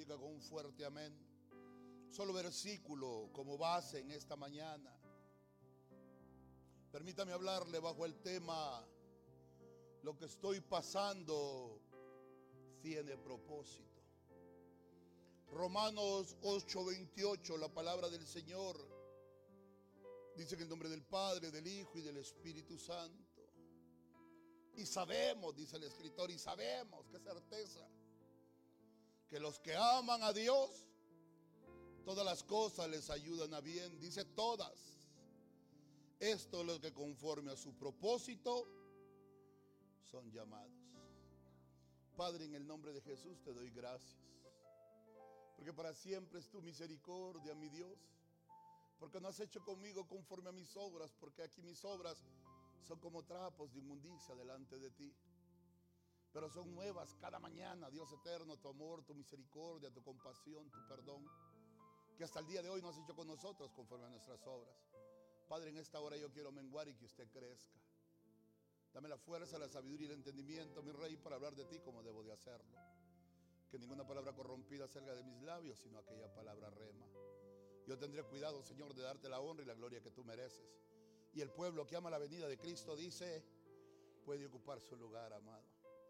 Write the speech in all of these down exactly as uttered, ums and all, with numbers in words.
diga con un fuerte amén. Solo versículo como base en esta mañana. Permítame hablarle bajo el tema: lo que estoy pasando tiene propósito. Romanos ocho veintiocho, la palabra del Señor dice que en el nombre del Padre, del Hijo y del Espíritu Santo. Y sabemos, dice el escritor, y sabemos, qué certeza, que los que aman a Dios, todas las cosas les ayudan a bien. Dice todas. Esto es lo que conforme a su propósito son llamados. Padre, en el nombre de Jesús te doy gracias, porque para siempre es tu misericordia, mi Dios. Porque no has hecho conmigo conforme a mis obras, porque aquí mis obras son como trapos de inmundicia delante de ti. Pero son nuevas cada mañana, Dios eterno, tu amor, tu misericordia, tu compasión, tu perdón, que hasta el día de hoy no has hecho con nosotros conforme a nuestras obras. Padre, en esta hora yo quiero menguar y que usted crezca. Dame la fuerza, la sabiduría y el entendimiento, mi Rey, para hablar de ti como debo de hacerlo. Que ninguna palabra corrompida salga de mis labios, sino aquella palabra rema. Yo tendré cuidado, Señor, de darte la honra y la gloria que tú mereces. Y el pueblo que ama la venida de Cristo dice, puede ocupar su lugar, amado.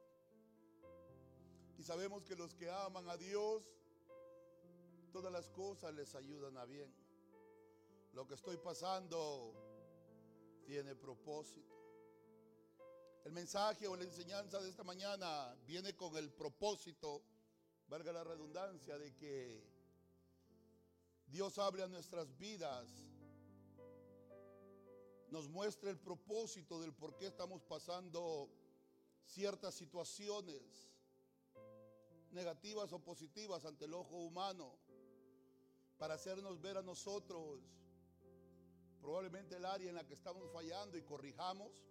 Y sabemos que los que aman a Dios, todas las cosas les ayudan a bien. Lo que estoy pasando tiene propósito. El mensaje o la enseñanza de esta mañana viene con el propósito, valga la redundancia, de que Dios hable a nuestras vidas, nos muestre el propósito del por qué estamos pasando ciertas situaciones negativas o positivas ante el ojo humano, para hacernos ver a nosotros probablemente el área en la que estamos fallando y corrijamos,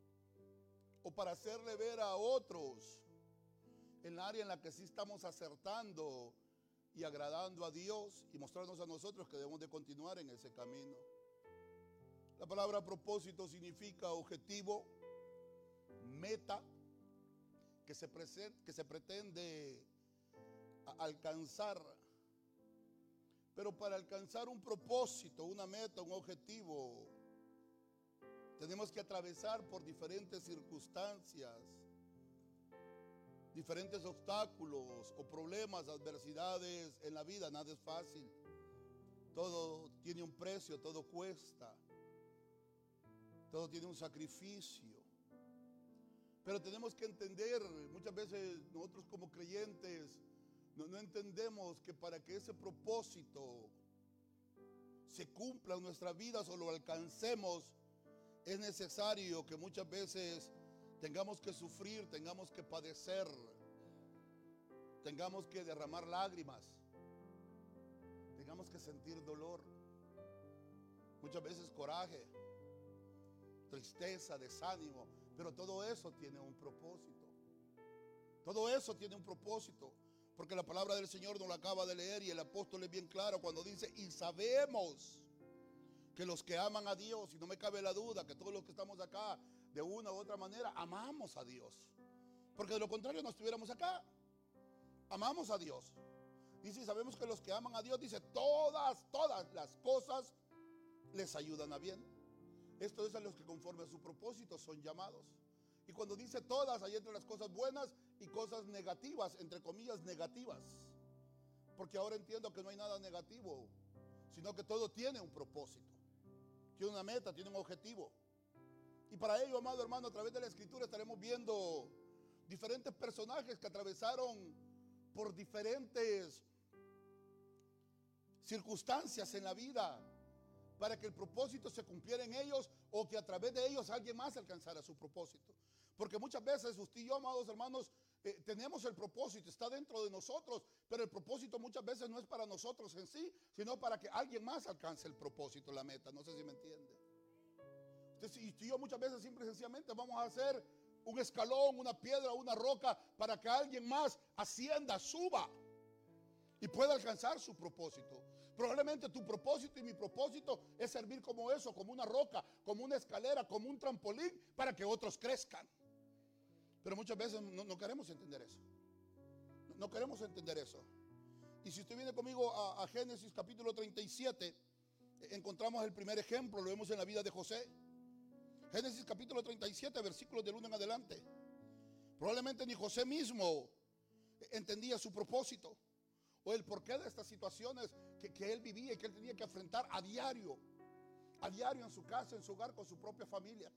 o para hacerle ver a otros en el área en la que sí estamos acertando y agradando a Dios, y mostrarnos a nosotros que debemos de continuar en ese camino. La palabra propósito significa objetivo, meta, que se, present, que se pretende alcanzar. Pero para alcanzar un propósito, una meta, un objetivo, tenemos que atravesar por diferentes circunstancias, diferentes obstáculos o problemas, adversidades en la vida. Nada es fácil. Todo tiene un precio, todo cuesta. Todo tiene un sacrificio. Pero tenemos que entender, muchas veces nosotros como creyentes no, no entendemos que para que ese propósito se cumpla en nuestra vida o lo alcancemos, es necesario que muchas veces tengamos que sufrir, tengamos que padecer, tengamos que derramar lágrimas, tengamos que sentir dolor, muchas veces coraje, tristeza, desánimo. Pero todo eso tiene un propósito. Todo eso tiene un propósito, porque la palabra del Señor nos la acaba de leer, y el apóstol es bien claro cuando dice, y sabemos que los que aman a Dios, y no me cabe la duda que todos los que estamos acá de una u otra manera amamos a Dios, porque de lo contrario no estuviéramos acá. Amamos a Dios. Dice, y sabemos que los que aman a Dios, dice, todas, todas las cosas les ayudan a bien. Esto es a los que conforme a su propósito son llamados. Y cuando dice todas, hay entre las cosas buenas y cosas negativas, entre comillas negativas, porque ahora entiendo que no hay nada negativo, sino que todo tiene un propósito, tiene una meta, tiene un objetivo. Y para ello, amado hermano, a través de la escritura estaremos viendo diferentes personajes que atravesaron por diferentes circunstancias en la vida, para que el propósito se cumpliera en ellos, o que a través de ellos alguien más alcanzara su propósito. Porque muchas veces usted y yo, amados hermanos, eh, tenemos el propósito, está dentro de nosotros, pero el propósito muchas veces no es para nosotros en sí, sino para que alguien más alcance el propósito, la meta. No sé si me entiende. Usted y yo muchas veces simple y sencillamente vamos a hacer un escalón, una piedra, una roca, para que alguien más ascienda, suba y pueda alcanzar su propósito. Probablemente tu propósito y mi propósito es servir como eso, como una roca, como una escalera, como un trampolín, para que otros crezcan. Pero muchas veces no, no queremos entender eso. No, no queremos entender eso. Y si usted viene conmigo a, a Génesis capítulo treinta y siete, encontramos el primer ejemplo, lo vemos en la vida de José. Génesis capítulo treinta y siete, versículos del uno en adelante. Probablemente ni José mismo entendía su propósito o el porqué de estas situaciones que, que él vivía y que él tenía que enfrentar a diario, a diario en su casa, en su hogar, con su propia familia.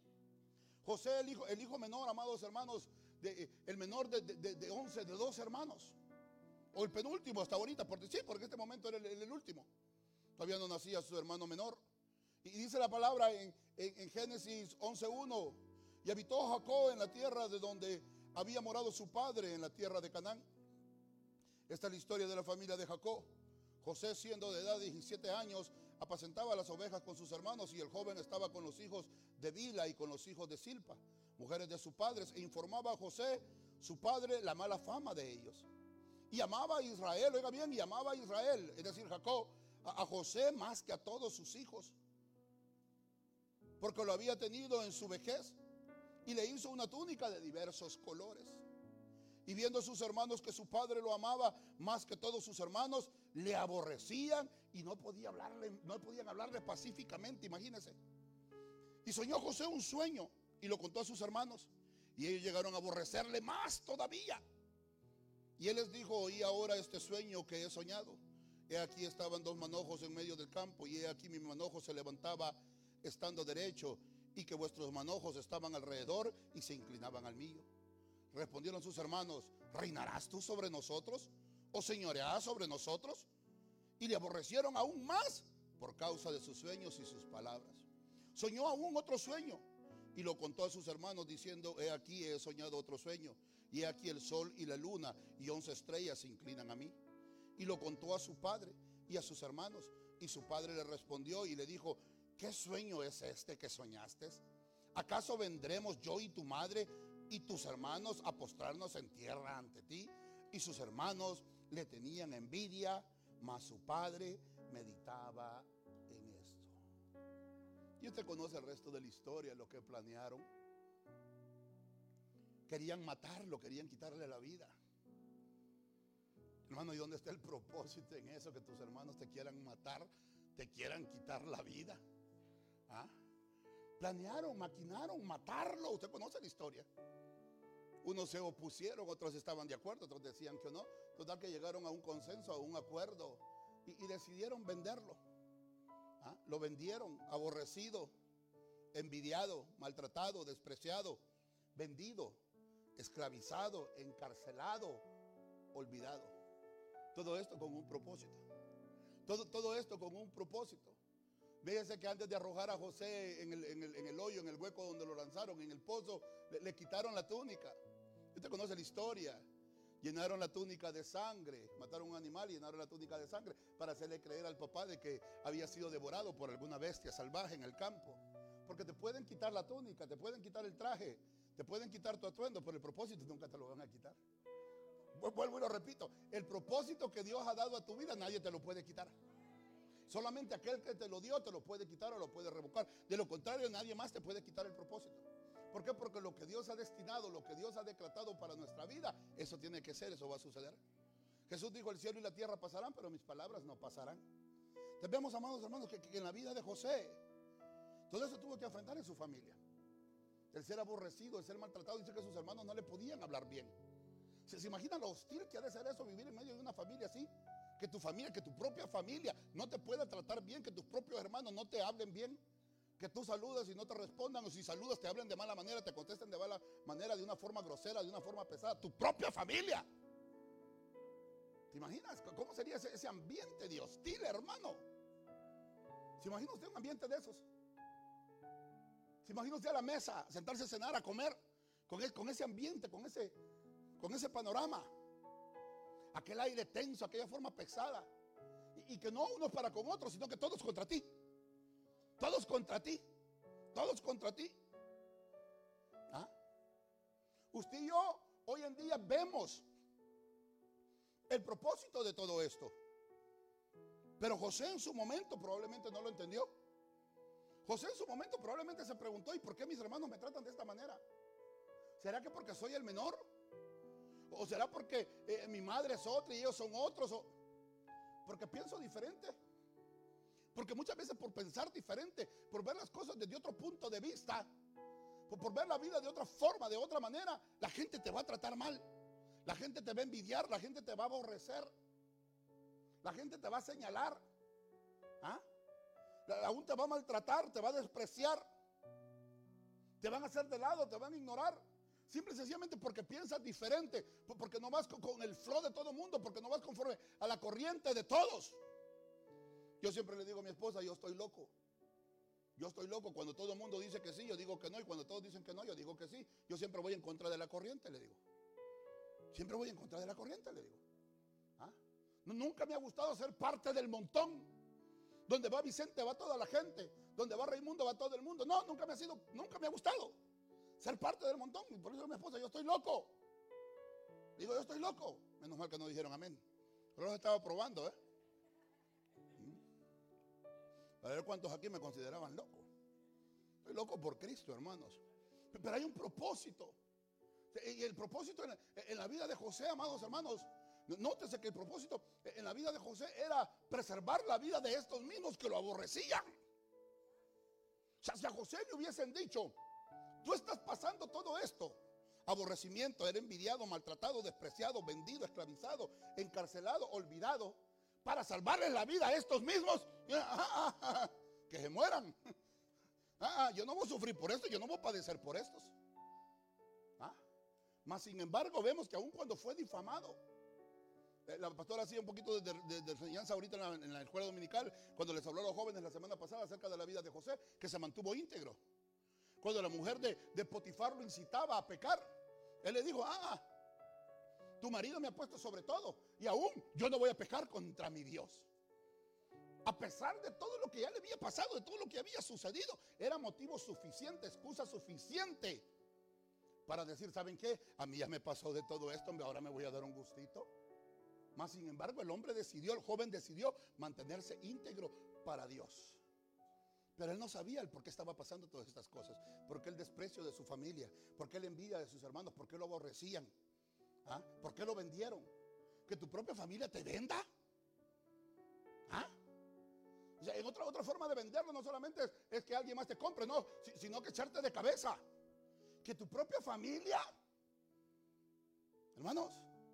José, el hijo, el hijo menor, amados hermanos, de, el menor de, de, de once, de dos hermanos, o el penúltimo hasta ahorita, porque sí, porque en este momento era el, el, el último. Todavía no nacía su hermano menor. Y dice la palabra en, en, en Génesis once uno: y habitó Jacob en la tierra de donde había morado su padre, en la tierra de Canaán. Esta es la historia de la familia de Jacob. José, siendo de edad de diecisiete años, apacentaba las ovejas con sus hermanos, y el joven estaba con los hijos de Bila y con los hijos de Silpa, mujeres de sus padres, e informaba a José, su padre, la mala fama de ellos. Y amaba a Israel, oiga bien, y amaba a Israel, es decir, Jacob, a, a José más que a todos sus hijos, porque lo había tenido en su vejez, y le hizo una túnica de diversos colores. Y viendo a sus hermanos que su padre lo amaba más que todos sus hermanos, le aborrecían y no podía hablarle, no podían hablarle pacíficamente, imagínense. Y soñó José un sueño y lo contó a sus hermanos, y ellos llegaron a aborrecerle más todavía. Y él les dijo: oí ahora este sueño que he soñado. He aquí estaban dos manojos en medio del campo, y he aquí mi manojo se levantaba estando derecho, y que vuestros manojos estaban alrededor y se inclinaban al mío. Respondieron sus hermanos: ¿reinarás tú sobre nosotros? ¿O señorearás sobre nosotros? Y le aborrecieron aún más por causa de sus sueños y sus palabras. Soñó aún otro sueño y lo contó a sus hermanos, diciendo: he aquí he soñado otro sueño, y he aquí el sol y la luna y once estrellas se inclinan a mí. Y lo contó a su padre y a sus hermanos, y su padre le respondió y le dijo: ¿qué sueño es este que soñaste? ¿Acaso vendremos yo y tu madre y tus hermanos a postrarnos en tierra ante ti? Y sus hermanos le tenían envidia, mas su padre meditaba en esto. Y usted conoce el resto de la historia, lo que planearon. Querían matarlo, querían quitarle la vida. Hermano, ¿y dónde está el propósito en eso? Que tus hermanos te quieran matar, te quieran quitar la vida. ¿Ah? Planearon, maquinaron matarlo. Usted conoce la historia. Unos se opusieron, otros estaban de acuerdo, otros decían que no. Total que llegaron a un consenso, a un acuerdo, y, y decidieron venderlo. ¿Ah? Lo vendieron, aborrecido, envidiado, maltratado, despreciado, vendido, esclavizado, encarcelado, olvidado. Todo esto con un propósito. Todo, todo esto con un propósito. Fíjense que antes de arrojar a José en el, en, el, en el hoyo, en el hueco donde lo lanzaron, en el pozo, le, le quitaron la túnica. Usted conoce la historia. Llenaron la túnica de sangre, mataron un animal y llenaron la túnica de sangre para hacerle creer al papá de que había sido devorado por alguna bestia salvaje en el campo. Porque te pueden quitar la túnica, te pueden quitar el traje, te pueden quitar tu atuendo, pero el propósito nunca te lo van a quitar. Vuelvo y lo repito, el propósito que Dios ha dado a tu vida nadie te lo puede quitar. Solamente aquel que te lo dio te lo puede quitar o lo puede revocar. De lo contrario, nadie más te puede quitar el propósito. ¿Por qué? Porque lo que Dios ha destinado, lo que Dios ha decretado para nuestra vida, eso tiene que ser, eso va a suceder. Jesús dijo: el cielo y la tierra pasarán, pero mis palabras no pasarán. Entonces vemos, amados hermanos, que, que en la vida de José, todo eso tuvo que enfrentar en su familia. El ser aborrecido, el ser maltratado. Dice que sus hermanos no le podían hablar bien. ¿Se, se imaginan lo hostil que ha de ser eso, vivir en medio de una familia así? Que tu familia, que tu propia familia no te pueda tratar bien, que tus propios hermanos no te hablen bien, que tú saludas y no te respondan, o si saludas te hablen de mala manera, te contesten de mala manera, de una forma grosera, de una forma pesada. Tu propia familia. ¿Te imaginas cómo sería ese, ese ambiente de hostil, hermano? ¿Se imagina usted un ambiente de esos? ¿Se imagina usted a la mesa, sentarse a cenar, a comer, con, el, con ese ambiente, con ese, con ese panorama? Aquel aire tenso, aquella forma pesada. Y, y que no unos para con otros, sino que todos contra ti. Todos contra ti. Todos contra ti. ¿Ah? Usted y yo hoy en día vemos el propósito de todo esto. Pero José en su momento probablemente no lo entendió. José en su momento probablemente se preguntó: ¿y por qué mis hermanos me tratan de esta manera? ¿Será que porque soy el menor? ¿O será porque eh, mi madre es otra y ellos son otros? O... Porque pienso diferente. Porque muchas veces por pensar diferente, por ver las cosas desde otro punto de vista, por, por ver la vida de otra forma, de otra manera, la gente te va a tratar mal. La gente te va a envidiar, la gente te va a aborrecer. La gente te va a señalar. ¿Ah? Aún te va a maltratar, te va a despreciar. Te van a hacer de lado, te van a ignorar. Simple y sencillamente porque piensas diferente, porque no vas con, con el flow de todo el mundo, porque no vas conforme a la corriente de todos. Yo siempre le digo a mi esposa, yo estoy loco. Yo estoy loco. Cuando todo el mundo dice que sí, yo digo que no. Y cuando todos dicen que no, yo digo que sí. Yo siempre voy en contra de la corriente, le digo. Siempre voy en contra de la corriente, le digo. ¿Ah? Nunca me ha gustado ser parte del montón. Donde va Vicente va toda la gente. Donde va Raimundo va todo el mundo. No, nunca me ha sido, nunca me ha gustado ser parte del montón. Y por eso a mi esposa, yo estoy loco. Digo, yo estoy loco. Menos mal que no dijeron amén. Pero los estaba probando, ¿eh? A ver cuántos aquí me consideraban loco. Estoy loco por Cristo, hermanos. Pero hay un propósito. Y el propósito en la, en la vida de José, amados hermanos, nótese que el propósito en la vida de José era preservar la vida de estos mismos que lo aborrecían. O sea, si a José le hubiesen dicho, tú estás pasando todo esto, aborrecimiento, era envidiado, maltratado, despreciado, vendido, esclavizado, encarcelado, olvidado, para salvarles la vida a estos mismos, que se mueran. Ah, yo no voy a sufrir por esto, yo no voy a padecer por estos. ¿Ah? Mas sin embargo vemos que aun cuando fue difamado, eh, la pastora hacía un poquito de, de, de enseñanza ahorita en la, en la escuela dominical, cuando les habló a los jóvenes la semana pasada acerca de la vida de José, que se mantuvo íntegro. Cuando la mujer de, de Potifar lo incitaba a pecar, él le dijo, ah, tu marido me ha puesto sobre todo y aún yo no voy a pecar contra mi Dios. A pesar de todo lo que ya le había pasado, de todo lo que había sucedido, era motivo suficiente, excusa suficiente para decir, ¿saben qué? A mí ya me pasó de todo esto, ahora me voy a dar un gustito. Mas sin embargo el hombre decidió, el joven decidió mantenerse íntegro para Dios. Pero él no sabía el por qué estaba pasando todas estas cosas. Por qué el desprecio de su familia, por qué la envidia de sus hermanos, por qué lo aborrecían. ¿Ah? ¿Por qué lo vendieron? ¿Que tu propia familia te venda? ¿Ah? O sea, en otra, otra forma de venderlo no solamente es, es que alguien más te compre, no, sino que echarte de cabeza. Que tu propia familia, hermanos,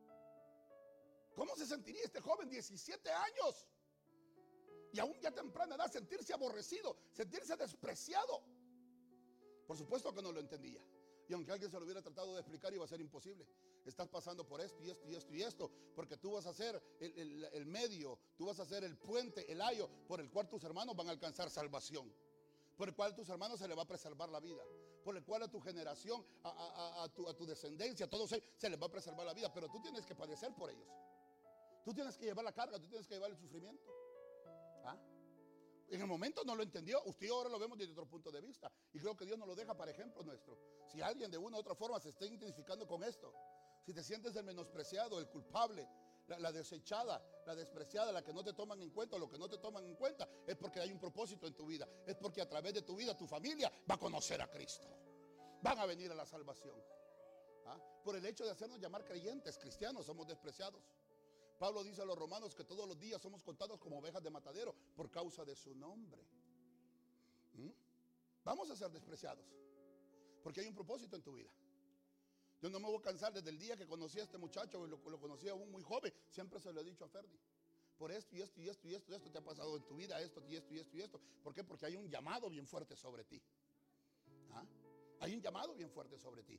¿cómo se sentiría este joven, diecisiete años? Y aún ya a temprana edad sentirse aborrecido, sentirse despreciado. Por supuesto que no lo entendía. Y aunque alguien se lo hubiera tratado de explicar, iba a ser imposible. Estás pasando por esto y esto y esto y esto, porque tú vas a ser el, el, el medio, tú vas a ser el puente, el ayo, por el cual tus hermanos van a alcanzar salvación, por el cual a tus hermanos se les va a preservar la vida, por el cual a tu generación, a, a, a, tu, a tu descendencia, a todos ellos se les va a preservar la vida. Pero tú tienes que padecer por ellos. Tú tienes que llevar la carga, tú tienes que llevar el sufrimiento. ¿Ah? En el momento no lo entendió. Usted ahora lo vemos desde otro punto de vista. Y creo que Dios nos lo deja para ejemplo nuestro. Si alguien de una u otra forma se está identificando con esto, si te sientes el menospreciado, el culpable, la, la desechada, la despreciada, la que no te toman en cuenta, o lo que no te toman en cuenta, es porque hay un propósito en tu vida. Es porque a través de tu vida tu familia va a conocer a Cristo. Van a venir a la salvación. ¿Ah? Por el hecho de hacernos llamar creyentes, cristianos, somos despreciados. Pablo dice a los romanos que todos los días somos contados como ovejas de matadero por causa de su nombre. ¿Mm? Vamos a ser despreciados porque hay un propósito en tu vida. Yo no me voy a cansar desde el día que conocí a este muchacho, lo, lo conocí aún muy joven, siempre se lo he dicho a Ferdi. Por esto y esto y esto y esto, esto te ha pasado en tu vida, esto y esto y esto y esto. ¿Por qué? Porque hay un llamado bien fuerte sobre ti. ¿Ah? Hay un llamado bien fuerte sobre ti.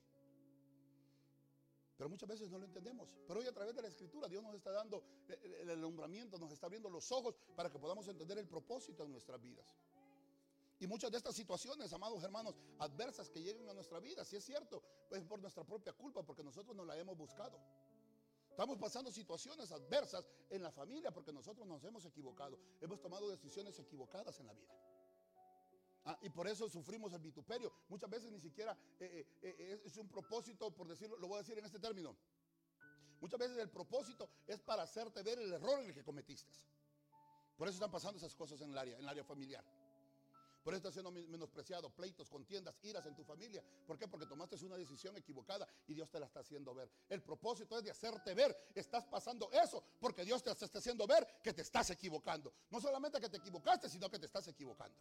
Pero muchas veces no lo entendemos. Pero hoy a través de la Escritura Dios nos está dando el alumbramiento, nos está abriendo los ojos para que podamos entender el propósito en nuestras vidas. Y muchas de estas situaciones, amados hermanos, adversas que llegan a nuestra vida, si es cierto, pues por nuestra propia culpa, porque nosotros no la hemos buscado. Estamos pasando situaciones adversas en la familia porque nosotros nos hemos equivocado. Hemos tomado decisiones equivocadas en la vida. Ah, y por eso sufrimos el vituperio. Muchas veces ni siquiera eh, eh, es un propósito, por decirlo, lo voy a decir en este término. Muchas veces el propósito es para hacerte ver el error en el que cometiste. Por eso están pasando esas cosas en el área, en el área familiar. Por eso estás siendo menospreciado, pleitos, contiendas, iras en tu familia. ¿Por qué? Porque tomaste una decisión equivocada y Dios te la está haciendo ver. El propósito es de hacerte ver. Estás pasando eso porque Dios te está haciendo ver que te estás equivocando. No solamente que te equivocaste, sino que te estás equivocando.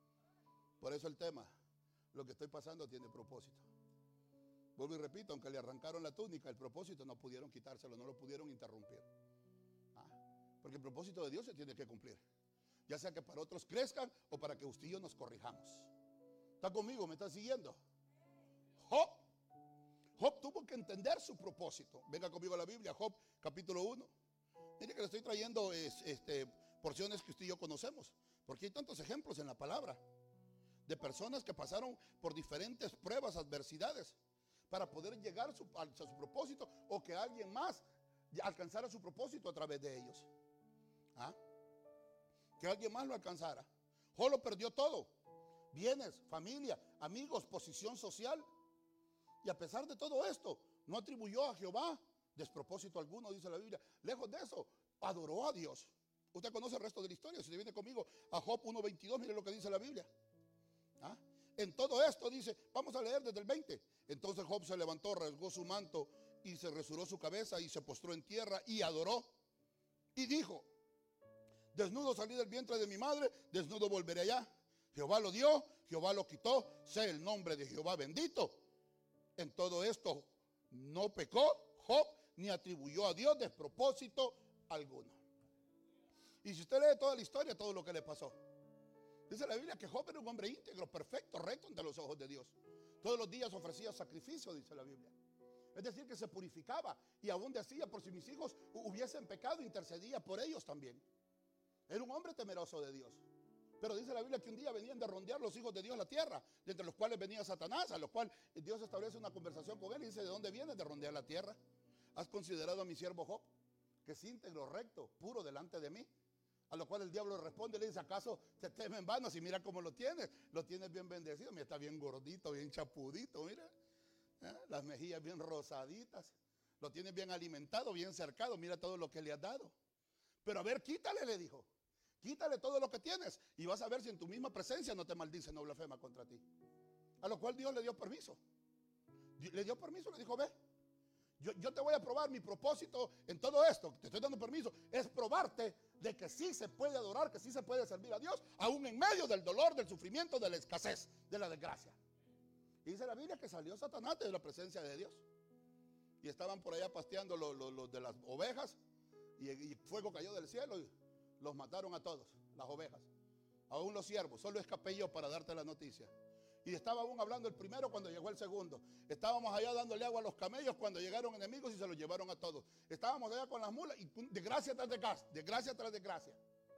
Por eso el tema, lo que estoy pasando tiene propósito. Vuelvo y repito, aunque le arrancaron la túnica, el propósito no pudieron quitárselo, no lo pudieron interrumpir. ¿Ah? Porque el propósito de Dios se tiene que cumplir. Ya sea que para otros crezcan o para que usted y yo nos corrijamos. ¿Está conmigo? ¿Me está siguiendo? Job. Job tuvo que entender su propósito. Venga conmigo a la Biblia, Job capítulo uno. Mire que le estoy trayendo es, este, porciones que usted y yo conocemos. Porque hay tantos ejemplos en la palabra. De personas que pasaron por diferentes pruebas, adversidades. Para poder llegar a su, a su propósito. O que alguien más alcanzara su propósito a través de ellos. ¿Ah? Que alguien más lo alcanzara. Job lo perdió todo. Bienes, familia, amigos, posición social. Y a pesar de todo esto, no atribuyó a Jehová despropósito alguno, dice la Biblia. Lejos de eso, adoró a Dios. Usted conoce el resto de la historia. Si usted viene conmigo a Job uno veintidós, mire lo que dice la Biblia. ¿Ah? En todo esto dice, vamos a leer desde el veinte. Entonces Job se levantó, rasgó su manto y se resuró su cabeza y se postró en tierra y adoró. Y dijo, desnudo salí del vientre de mi madre, desnudo volveré allá. Jehová lo dio, Jehová lo quitó, sea el nombre de Jehová bendito. En todo esto no pecó Job, ni atribuyó a Dios despropósito alguno. Y si usted lee toda la historia, todo lo que le pasó. Dice la Biblia que Job era un hombre íntegro, perfecto, recto ante los ojos de Dios. Todos los días ofrecía sacrificio, dice la Biblia. Es decir, que se purificaba y aún decía, por si mis hijos hubiesen pecado, intercedía por ellos también. Era un hombre temeroso de Dios. Pero dice la Biblia que un día venían de rondear los hijos de Dios la tierra, de entre los cuales venía Satanás, a los cuales Dios establece una conversación con él y dice, ¿de dónde vienes de rondear la tierra? ¿Has considerado a mi siervo Job, que es íntegro, recto, puro delante de mí? A lo cual el diablo responde y le dice, ¿acaso te teme en vano? Si mira cómo lo tienes, lo tienes bien bendecido. Mira, está bien gordito, bien chapudito, mira. ¿Eh? Las mejillas bien rosaditas. Lo tienes bien alimentado, bien cercado. Mira todo lo que le has dado. Pero a ver, quítale, le dijo. Quítale todo lo que tienes y vas a ver si en tu misma presencia no te maldice, no blasfema contra ti. A lo cual Dios le dio permiso. Le dio permiso, le dijo, ve. Yo, yo te voy a probar. Mi propósito en todo esto, te estoy dando permiso, es probarte de que sí se puede adorar, que sí se puede servir a Dios, aún en medio del dolor, del sufrimiento, de la escasez, de la desgracia. Y dice la Biblia que salió Satanás de la presencia de Dios. Y estaban por allá pasteando los, los, los de las ovejas, y, y fuego cayó del cielo y los mataron a todos, las ovejas. Aún los siervos, solo escapé yo para darte la noticia. Y estaba aún hablando el primero cuando llegó el segundo. Estábamos allá dándole agua a los camellos cuando llegaron enemigos y se los llevaron a todos. Estábamos allá con las mulas y de gracia tras de gracia, de gracia tras de gracia.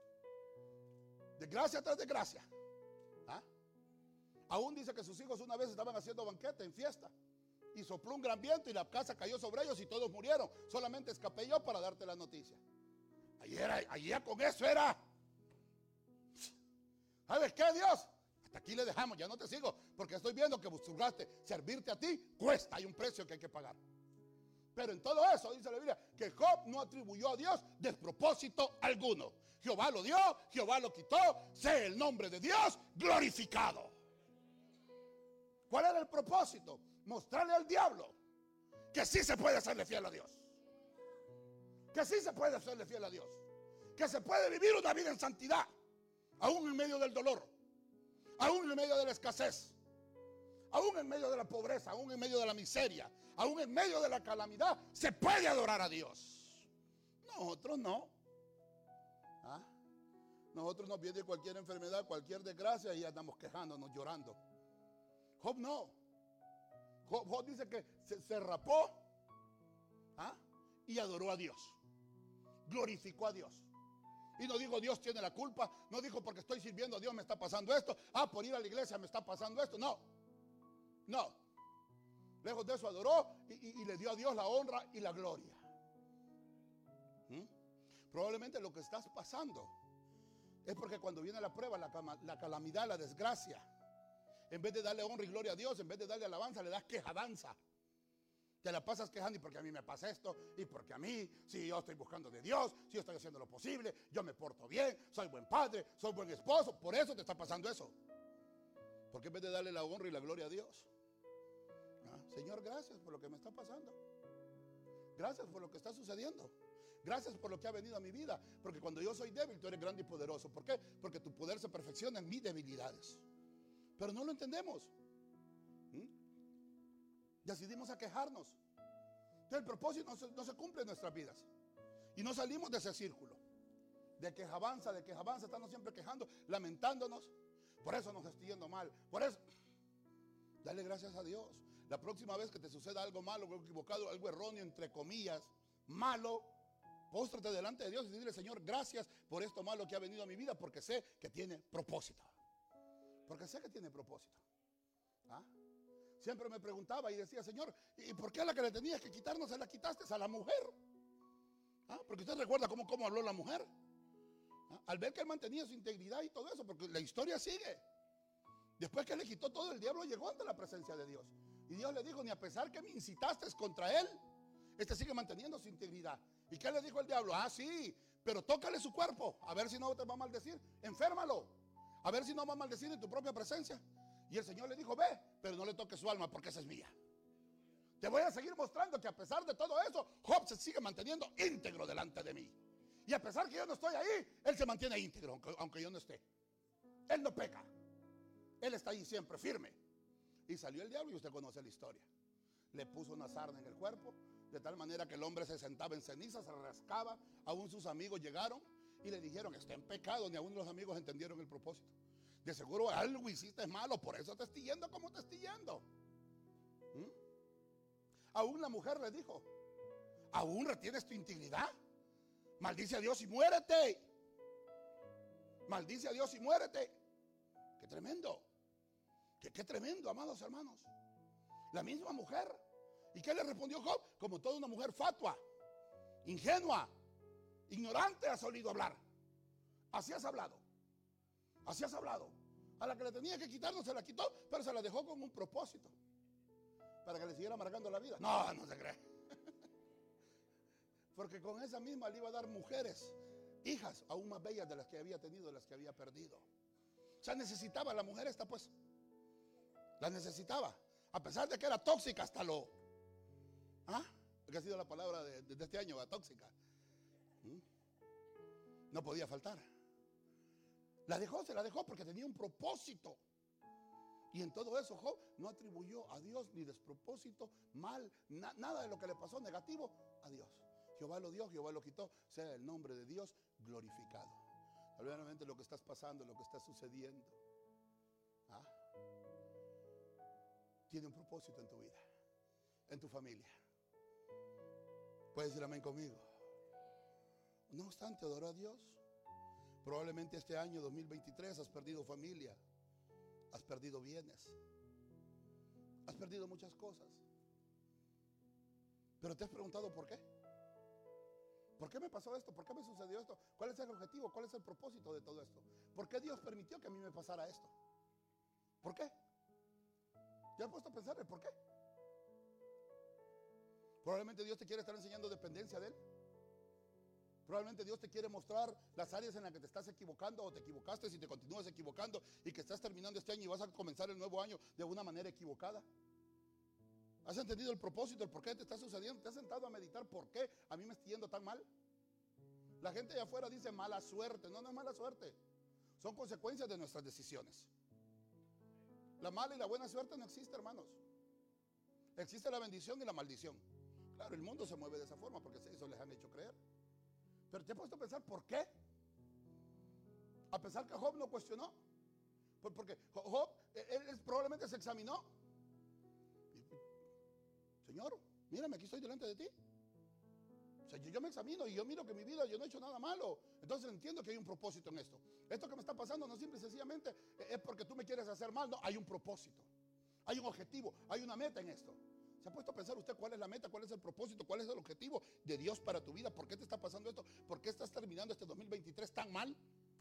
De gracia tras de gracia. ¿Ah? Aún dice que sus hijos una vez estaban haciendo banquete en fiesta. Y sopló un gran viento y la casa cayó sobre ellos y todos murieron. Solamente escapé yo para darte la noticia. Ayer, ayer con eso era. ¿Sabes qué, Dios? Aquí le dejamos, ya no te sigo, porque estoy viendo que buscaste servirte a ti, cuesta, hay un precio que hay que pagar. Pero en todo eso, dice la Biblia, que Job no atribuyó a Dios despropósito alguno. Jehová lo dio, Jehová lo quitó, sea el nombre de Dios glorificado. ¿Cuál era el propósito? Mostrarle al diablo que sí se puede hacerle fiel a Dios. Que sí se puede hacerle fiel a Dios. Que se puede vivir una vida en santidad, aún en medio del dolor. Aún en medio de la escasez, aún en medio de la pobreza, aún en medio de la miseria, aún en medio de la calamidad, se puede adorar a Dios. Nosotros no. ¿Ah? Nosotros nos viene cualquier enfermedad, cualquier desgracia y andamos quejándonos, llorando. Job no. Job, Job dice que se, se rapó, ¿ah? Y adoró a Dios. Glorificó a Dios. Y no dijo Dios tiene la culpa, no dijo porque estoy sirviendo a Dios me está pasando esto, ah, por ir a la iglesia me está pasando esto, no, no. Lejos de eso adoró y, y, y le dio a Dios la honra y la gloria. ¿Mm? Probablemente lo que estás pasando es porque cuando viene la prueba, la, la calamidad, la desgracia, en vez de darle honra y gloria a Dios, en vez de darle alabanza, le das quejadanza. Te la pasas quejando y porque a mí me pasa esto, y porque a mí, si yo estoy buscando de Dios, si yo estoy haciendo lo posible, yo me porto bien, soy buen padre, soy buen esposo, por eso te está pasando eso. Porque en vez de darle la honra y la gloria a Dios, ¿ah? Señor, gracias por lo que me está pasando. Gracias por lo que está sucediendo. Gracias por lo que ha venido a mi vida. Porque cuando yo soy débil, tú eres grande y poderoso. ¿Por qué? Porque tu poder se perfecciona en mis debilidades. Pero no lo entendemos. ¿Mm? Decidimos a quejarnos. Entonces el propósito no se, no se cumple en nuestras vidas. Y no salimos de ese círculo. De quejabanza, de quejabanza, estamos siempre quejando, lamentándonos. Por eso nos está yendo mal. Por eso, dale gracias a Dios. La próxima vez que te suceda algo malo, algo equivocado, algo erróneo, entre comillas, malo, póstrate delante de Dios y dile, Señor, gracias por esto malo que ha venido a mi vida, porque sé que tiene propósito. Porque sé que tiene propósito. ¿Ah? Siempre me preguntaba y decía, Señor, ¿y por qué a la que le tenías que quitar no se la quitaste a la mujer? ¿Ah? Porque usted recuerda cómo, cómo habló la mujer. ¿Ah? Al ver que él mantenía su integridad y todo eso, porque la historia sigue. Después que le quitó todo, el diablo llegó ante la presencia de Dios. Y Dios le dijo, ni a pesar que me incitaste contra él, este sigue manteniendo su integridad. ¿Y qué le dijo el diablo? Ah, sí, pero tócale su cuerpo, a ver si no te va a maldecir. Enférmalo, a ver si no va a maldecir en tu propia presencia. Y el Señor le dijo, ve, pero no le toques su alma porque esa es mía. Te voy a seguir mostrando que a pesar de todo eso, Job se sigue manteniendo íntegro delante de mí. Y a pesar que yo no estoy ahí, él se mantiene íntegro, aunque, aunque yo no esté. Él no peca. Él está ahí siempre firme. Y salió el diablo y usted conoce la historia. Le puso una sarna en el cuerpo, de tal manera que el hombre se sentaba en ceniza, se rascaba. Aún sus amigos llegaron y le dijeron, está en pecado. Ni aún los amigos entendieron el propósito. De seguro algo hiciste malo, por eso te estoy yendo como te estoy yendo. ¿Mm? Aún la mujer le dijo, ¿aún retienes tu integridad? Maldice a Dios y muérete. Maldice a Dios y muérete. Qué tremendo. Qué, qué tremendo, amados hermanos. La misma mujer. ¿Y qué le respondió Job? Como toda una mujer fatua, ingenua, ignorante, has oído hablar. Así has hablado. Así has hablado. A la que le tenía que quitar no se la quitó, pero se la dejó con un propósito. Para que le siguiera amargando la vida. No, no se cree. Porque con esa misma le iba a dar mujeres, hijas aún más bellas de las que había tenido, de las que había perdido. O sea, necesitaba la mujer esta, pues. La necesitaba. A pesar de que era tóxica hasta lo... ¿Ah? Que ha sido la palabra de, de, de este año, la tóxica. ¿Mm? No podía faltar. La dejó, se la dejó porque tenía un propósito. Y en todo eso Job no atribuyó a Dios ni despropósito, mal, na, nada de lo que le pasó negativo a Dios. Jehová lo dio, Jehová lo quitó, sea el nombre de Dios glorificado. Realmente lo que estás pasando, lo que está sucediendo, ¿ah? Tiene un propósito en tu vida, en tu familia. Puedes decir amén conmigo. No obstante, adora a Dios. Probablemente este año dos mil veintitrés has perdido familia, has perdido bienes, has perdido muchas cosas. Pero te has preguntado por qué. ¿Por qué me pasó esto? ¿Por qué me sucedió esto? ¿Cuál es el objetivo? ¿Cuál es el propósito de todo esto? ¿Por qué Dios permitió que a mí me pasara esto? ¿Por qué? ¿Ya has puesto a pensar el por qué? Probablemente Dios te quiere estar enseñando dependencia de Él. Probablemente Dios te quiere mostrar las áreas en las que te estás equivocando o te equivocaste si te continúas equivocando y que estás terminando este año y vas a comenzar el nuevo año de una manera equivocada. ¿Has entendido el propósito, el por qué te está sucediendo? ¿Te has sentado a meditar por qué a mí me está yendo tan mal? La gente de afuera dice mala suerte. No, no es mala suerte. Son consecuencias de nuestras decisiones. La mala y la buena suerte no existe, hermanos. Existe la bendición y la maldición. Claro, el mundo se mueve de esa forma porque eso les han hecho creer. Pero te he puesto a pensar ¿por qué? A pesar que Job no cuestionó. Porque Job, él, él probablemente se examinó. Señor, mírame, aquí estoy delante de ti. O sea, yo, yo me examino y yo miro que en mi vida yo no he hecho nada malo. Entonces entiendo que hay un propósito en esto. Esto que me está pasando no simple y sencillamente es porque tú me quieres hacer mal. No, hay un propósito. Hay un objetivo, hay una meta en esto. ¿Se ha puesto a pensar usted cuál es la meta, cuál es el propósito, cuál es el objetivo de Dios para tu vida? ¿Por qué te está pasando esto? ¿Por qué estás terminando este dos mil veintitrés tan mal?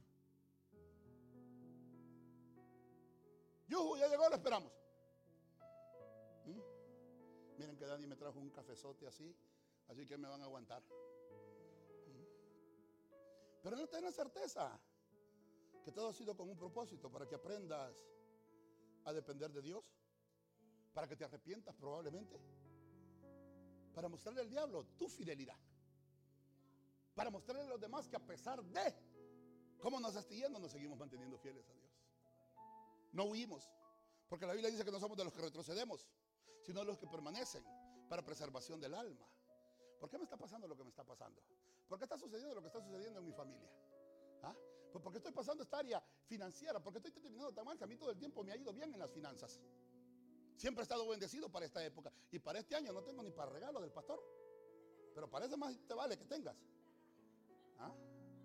¡Yuhu! Ya llegó, lo esperamos. ¿Mm? Miren que Dani me trajo un cafezote así, así que me van a aguantar. ¿Mm? Pero no ten la certeza que todo ha sido con un propósito, para que aprendas a depender de Dios? Para que te arrepientas probablemente. Para mostrarle al diablo tu fidelidad. Para mostrarle a los demás que a pesar de cómo nos está yendo, nos seguimos manteniendo fieles a Dios. No huimos. Porque la Biblia dice que no somos de los que retrocedemos, sino de los que permanecen para preservación del alma. ¿Por qué me está pasando lo que me está pasando? ¿Por qué está sucediendo lo que está sucediendo en mi familia? ¿Ah? Pues porque estoy pasando esta área financiera, porque estoy terminando tan mal que a mí todo el tiempo me ha ido bien en las finanzas. Siempre he estado bendecido para esta época. Y para este año no tengo ni para regalo del pastor. Pero parece más te vale que tengas. ¿Ah?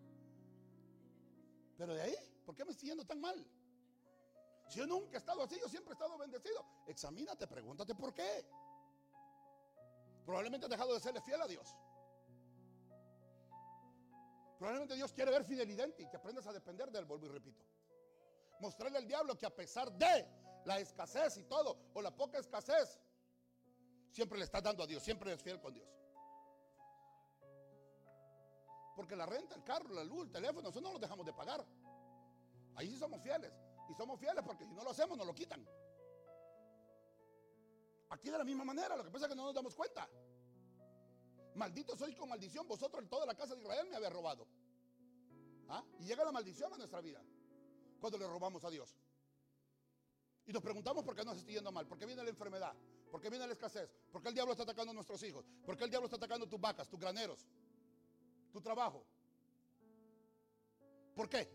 Pero de ahí, ¿por qué me estoy yendo tan mal? Si yo nunca he estado así, yo siempre he estado bendecido. Examínate, pregúntate por qué. Probablemente has dejado de serle fiel a Dios. Probablemente Dios quiere ver fidelidad en ti, que aprendas a depender de Él, vuelvo y repito. Mostrarle al diablo que a pesar de la escasez y todo, o la poca escasez, siempre le estás dando a Dios, siempre eres fiel con Dios. Porque la renta, el carro, la luz, el teléfono, eso no lo dejamos de pagar. Ahí sí somos fieles. Y somos fieles porque si no lo hacemos, nos lo quitan. Aquí de la misma manera, lo que pasa es que no nos damos cuenta. Maldito sois con maldición, vosotros en toda la casa de Israel me habéis robado. ¿Ah? Y llega la maldición a nuestra vida cuando le robamos a Dios. Y nos preguntamos por qué nos está yendo mal, por qué viene la enfermedad, por qué viene la escasez, por qué el diablo está atacando a nuestros hijos, por qué el diablo está atacando tus vacas, tus graneros, tu trabajo. ¿Por qué?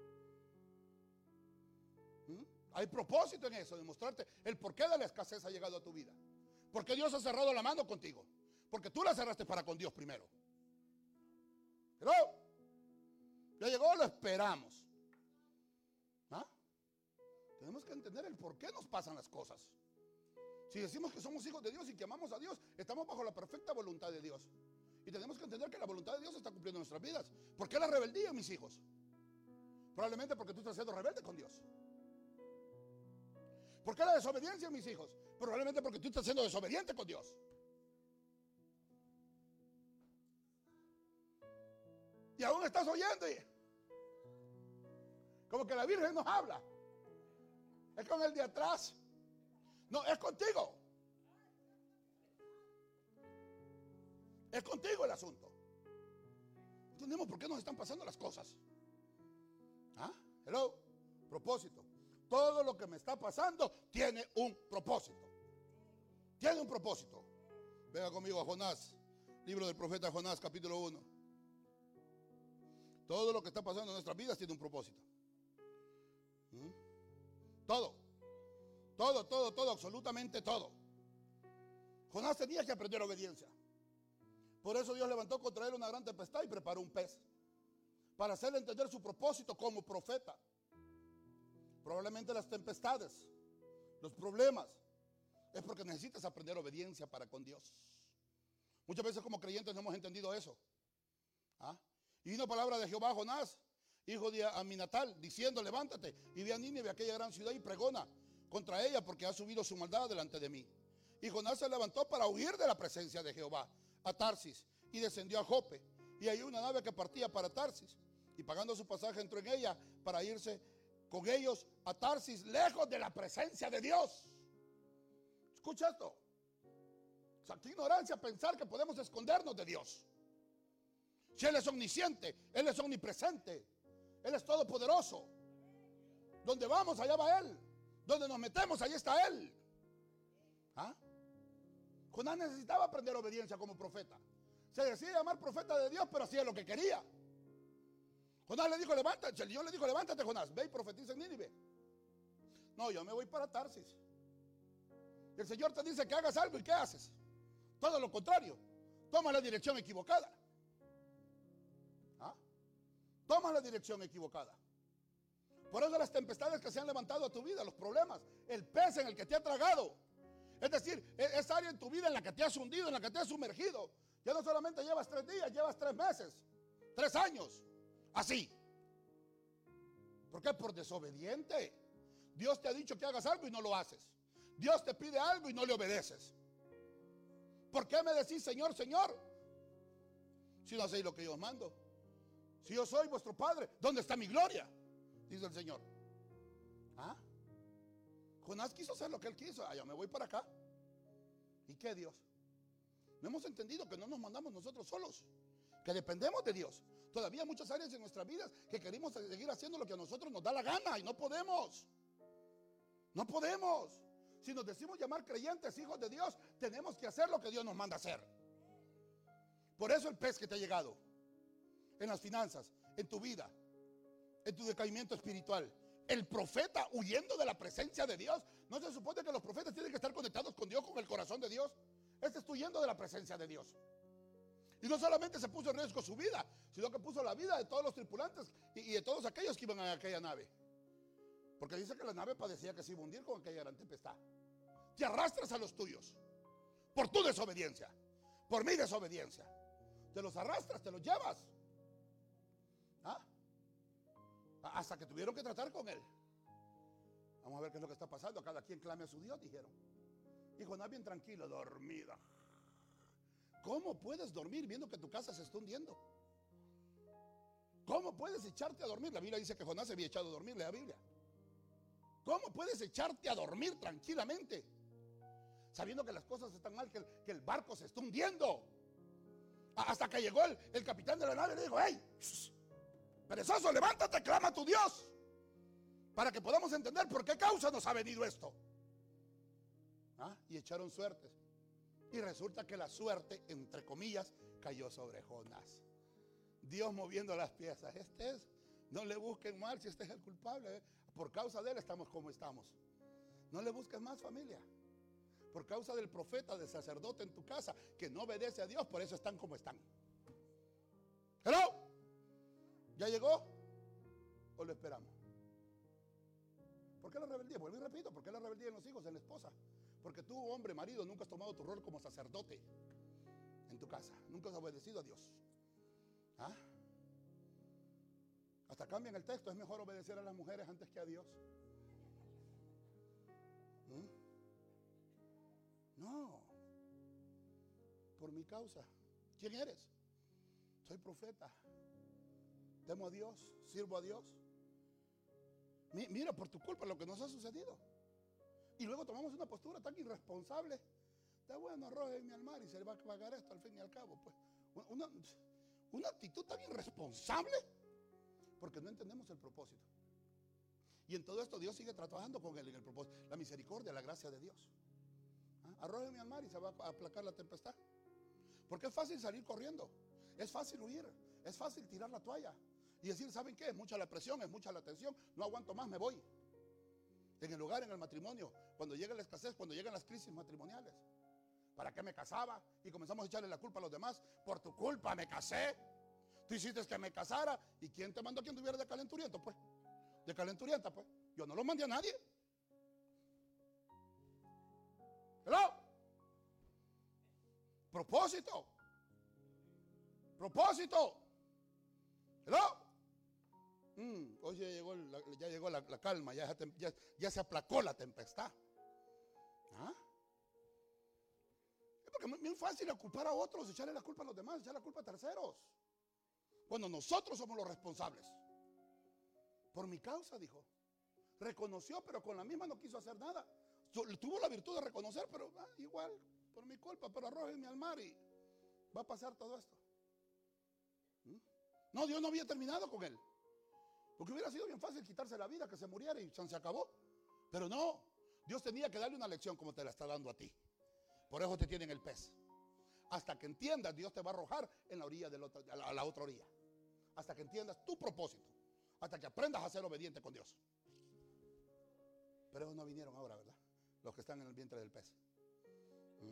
¿Mm? Hay propósito en eso, de mostrarte el porqué de la escasez ha llegado a tu vida. Porque Dios ha cerrado la mano contigo. Porque tú la cerraste para con Dios primero. Pero ya llegó, lo esperamos. ¿Ah? Tenemos que entender el por qué nos pasan las cosas. Si decimos que somos hijos de Dios y que amamos a Dios, estamos bajo la perfecta voluntad de Dios. Y tenemos que entender que la voluntad de Dios está cumpliendo en nuestras vidas. ¿Por qué la rebeldía, mis hijos? Probablemente porque tú estás siendo rebelde con Dios. ¿Por qué la desobediencia, mis hijos? Probablemente porque tú estás siendo desobediente con Dios. Y aún estás oyendo y como que la Virgen nos habla. Es con el de atrás. No, es contigo. Es contigo el asunto. Entendemos por qué nos están pasando las cosas. ¿Ah? Hello. Propósito. Todo lo que me está pasando tiene un propósito. Tiene un propósito. Venga conmigo a Jonás. Libro del profeta Jonás, capítulo uno. Todo lo que está pasando en nuestras vidas tiene un propósito. ¿Mm? Todo. Todo, todo, todo, absolutamente todo. Jonás tenía que aprender obediencia. Por eso Dios levantó contra él una gran tempestad y preparó un pez. Para hacerle entender su propósito como profeta. Probablemente las tempestades, los problemas, es porque necesitas aprender obediencia para con Dios. Muchas veces como creyentes no hemos entendido eso. ¿Ah? Y vino palabra de Jehová a Jonás, hijo de Aminatal, diciendo: levántate y ve a Nínive, aquella gran ciudad, y pregona contra ella, porque ha subido su maldad delante de mí. Y Jonás se levantó para huir de la presencia de Jehová a Tarsis, y descendió a Jope. Y hay una nave que partía para Tarsis, y pagando su pasaje entró en ella para irse con ellos a Tarsis, lejos de la presencia de Dios. Escucha esto. O sea, qué ignorancia pensar que podemos escondernos de Dios. Si Él es omnisciente, Él es omnipresente, Él es todopoderoso. Donde vamos, allá va Él. Donde nos metemos, allí está Él. ¿Ah? Jonás necesitaba aprender obediencia como profeta. Se decía llamar profeta de Dios, pero hacía lo que quería. Jonás le dijo: levántate. El Señor le dijo: levántate, Jonás, ve y profetiza en Nínive. No, yo me voy para Tarsis. Y el Señor te dice que hagas algo, ¿y qué haces? Todo lo contrario. Toma la dirección equivocada. ¿Ah? Toma la dirección equivocada. Por eso las tempestades que se han levantado a tu vida, los problemas, el pez en el que te ha tragado, es decir, esa área en tu vida en la que te has hundido, en la que te has sumergido, ya no solamente llevas tres días, llevas tres meses, tres años, así. ¿Por qué? Por desobediente. Dios te ha dicho que hagas algo y no lo haces. Dios te pide algo y no le obedeces. ¿Por qué me decís Señor, Señor? Si no hacéis lo que yo os mando. Si yo soy vuestro Padre, ¿dónde está mi gloria? Dice el Señor. ¿Ah? Jonás quiso hacer lo que él quiso. Ah, yo me voy para acá. ¿Y qué Dios? No hemos entendido que no nos mandamos nosotros solos, que dependemos de Dios. Todavía hay muchas áreas en nuestras vidas que queremos seguir haciendo lo que a nosotros nos da la gana y no podemos. No podemos. Si nos decimos llamar creyentes, hijos de Dios, tenemos que hacer lo que Dios nos manda hacer. Por eso el pez que te ha llegado en las finanzas, en tu vida, en tu decaimiento espiritual. El profeta huyendo de la presencia de Dios. ¿No se supone que los profetas tienen que estar conectados con Dios, con el corazón de Dios? Este está huyendo de la presencia de Dios. Y no solamente se puso en riesgo su vida, sino que puso la vida de todos los tripulantes y, y de todos aquellos que iban en aquella nave. Porque dice que la nave padecía que se iba a hundir con aquella gran tempestad. Te arrastras a los tuyos por tu desobediencia, por mi desobediencia. Te los arrastras, te los llevas. ¿Ah? Hasta que tuvieron que tratar con él. Vamos a ver qué es lo que está pasando. Cada quien clame a su Dios, dijeron. Y Jonás bien tranquilo, dormida. ¿Cómo puedes dormir viendo que tu casa se está hundiendo? ¿Cómo puedes echarte a dormir? La Biblia dice que Jonás se había echado a dormir, la Biblia. ¿Cómo puedes echarte a dormir tranquilamente sabiendo que las cosas están mal, que el, que el barco se está hundiendo? Hasta que llegó el, el capitán de la nave y le dijo: hey, perezoso, levántate, clama a tu Dios, para que podamos entender por qué causa nos ha venido esto. ¿Ah? Y echaron suertes. Y resulta que la suerte, entre comillas, cayó sobre Jonás. Dios moviendo las piezas. Este es, no le busquen mal si este es el culpable. ¿eh? Por causa de él estamos como estamos. No le busques más, familia. Por causa del profeta, del sacerdote en tu casa, que no obedece a Dios, por eso están como están. ¿Hello? ¿Ya llegó? ¿O lo esperamos? ¿Por qué la rebeldía? Vuelvo y repito, ¿por qué la rebeldía en los hijos, en la esposa? Porque tú, hombre, marido, nunca has tomado tu rol como sacerdote en tu casa. Nunca has obedecido a Dios. ¿Ah? Hasta cambian el texto. Es mejor obedecer a las mujeres antes que a Dios. ¿Mm? No. Por mi causa. ¿Quién eres? Soy profeta. Temo a Dios. Sirvo a Dios. Mira, por tu culpa lo que nos ha sucedido. Y luego tomamos una postura tan irresponsable. Está bueno, arrójenme al mar y se le va a pagar esto al fin y al cabo. Pues una, una actitud tan irresponsable porque no entendemos el propósito. Y en todo esto Dios sigue trabajando con él en el propósito. La misericordia, la gracia de Dios. ¿Ah? Arrójenme al mar y se va a aplacar la tempestad. Porque es fácil salir corriendo. Es fácil huir. Es fácil tirar la toalla. Y decir, ¿saben qué? Es mucha la presión, es mucha la tensión. No aguanto más, me voy. En el hogar, en el matrimonio, cuando llega la escasez, cuando llegan las crisis matrimoniales. ¿Para qué me casaba? Y comenzamos a echarle la culpa a los demás. Por tu culpa me casé. Tú hiciste que me casara. ¿Y quién te mandó a que anduviera de calenturiento? Pues, de calenturienta, pues. Yo no lo mandé a nadie. ¿Hello? Propósito. Propósito. ¿Hello? Mm, hoy ya llegó, la, ya llegó la, la calma, ya, ya, ya se aplacó la tempestad. ¿Ah? Es porque es muy fácil culpar a otros, echarle la culpa a los demás, echarle la culpa a terceros. Cuando nosotros somos los responsables. Por mi causa, dijo. Reconoció, pero con la misma no quiso hacer nada. Tuvo la virtud de reconocer, pero ah, igual, por mi culpa, pero arrójenme al mar y va a pasar todo esto. ¿Mm? No, Dios no había terminado con él. Porque hubiera sido bien fácil quitarse la vida, que se muriera y se acabó. Pero no, Dios tenía que darle una lección como te la está dando a ti. Por eso te tienen el pez. Hasta que entiendas, Dios te va a arrojar en la orilla del otro, a, la, a la otra orilla. Hasta que entiendas tu propósito. Hasta que aprendas a ser obediente con Dios. Pero ellos no vinieron ahora, ¿verdad? Los que están en el vientre del pez. ¿Mm?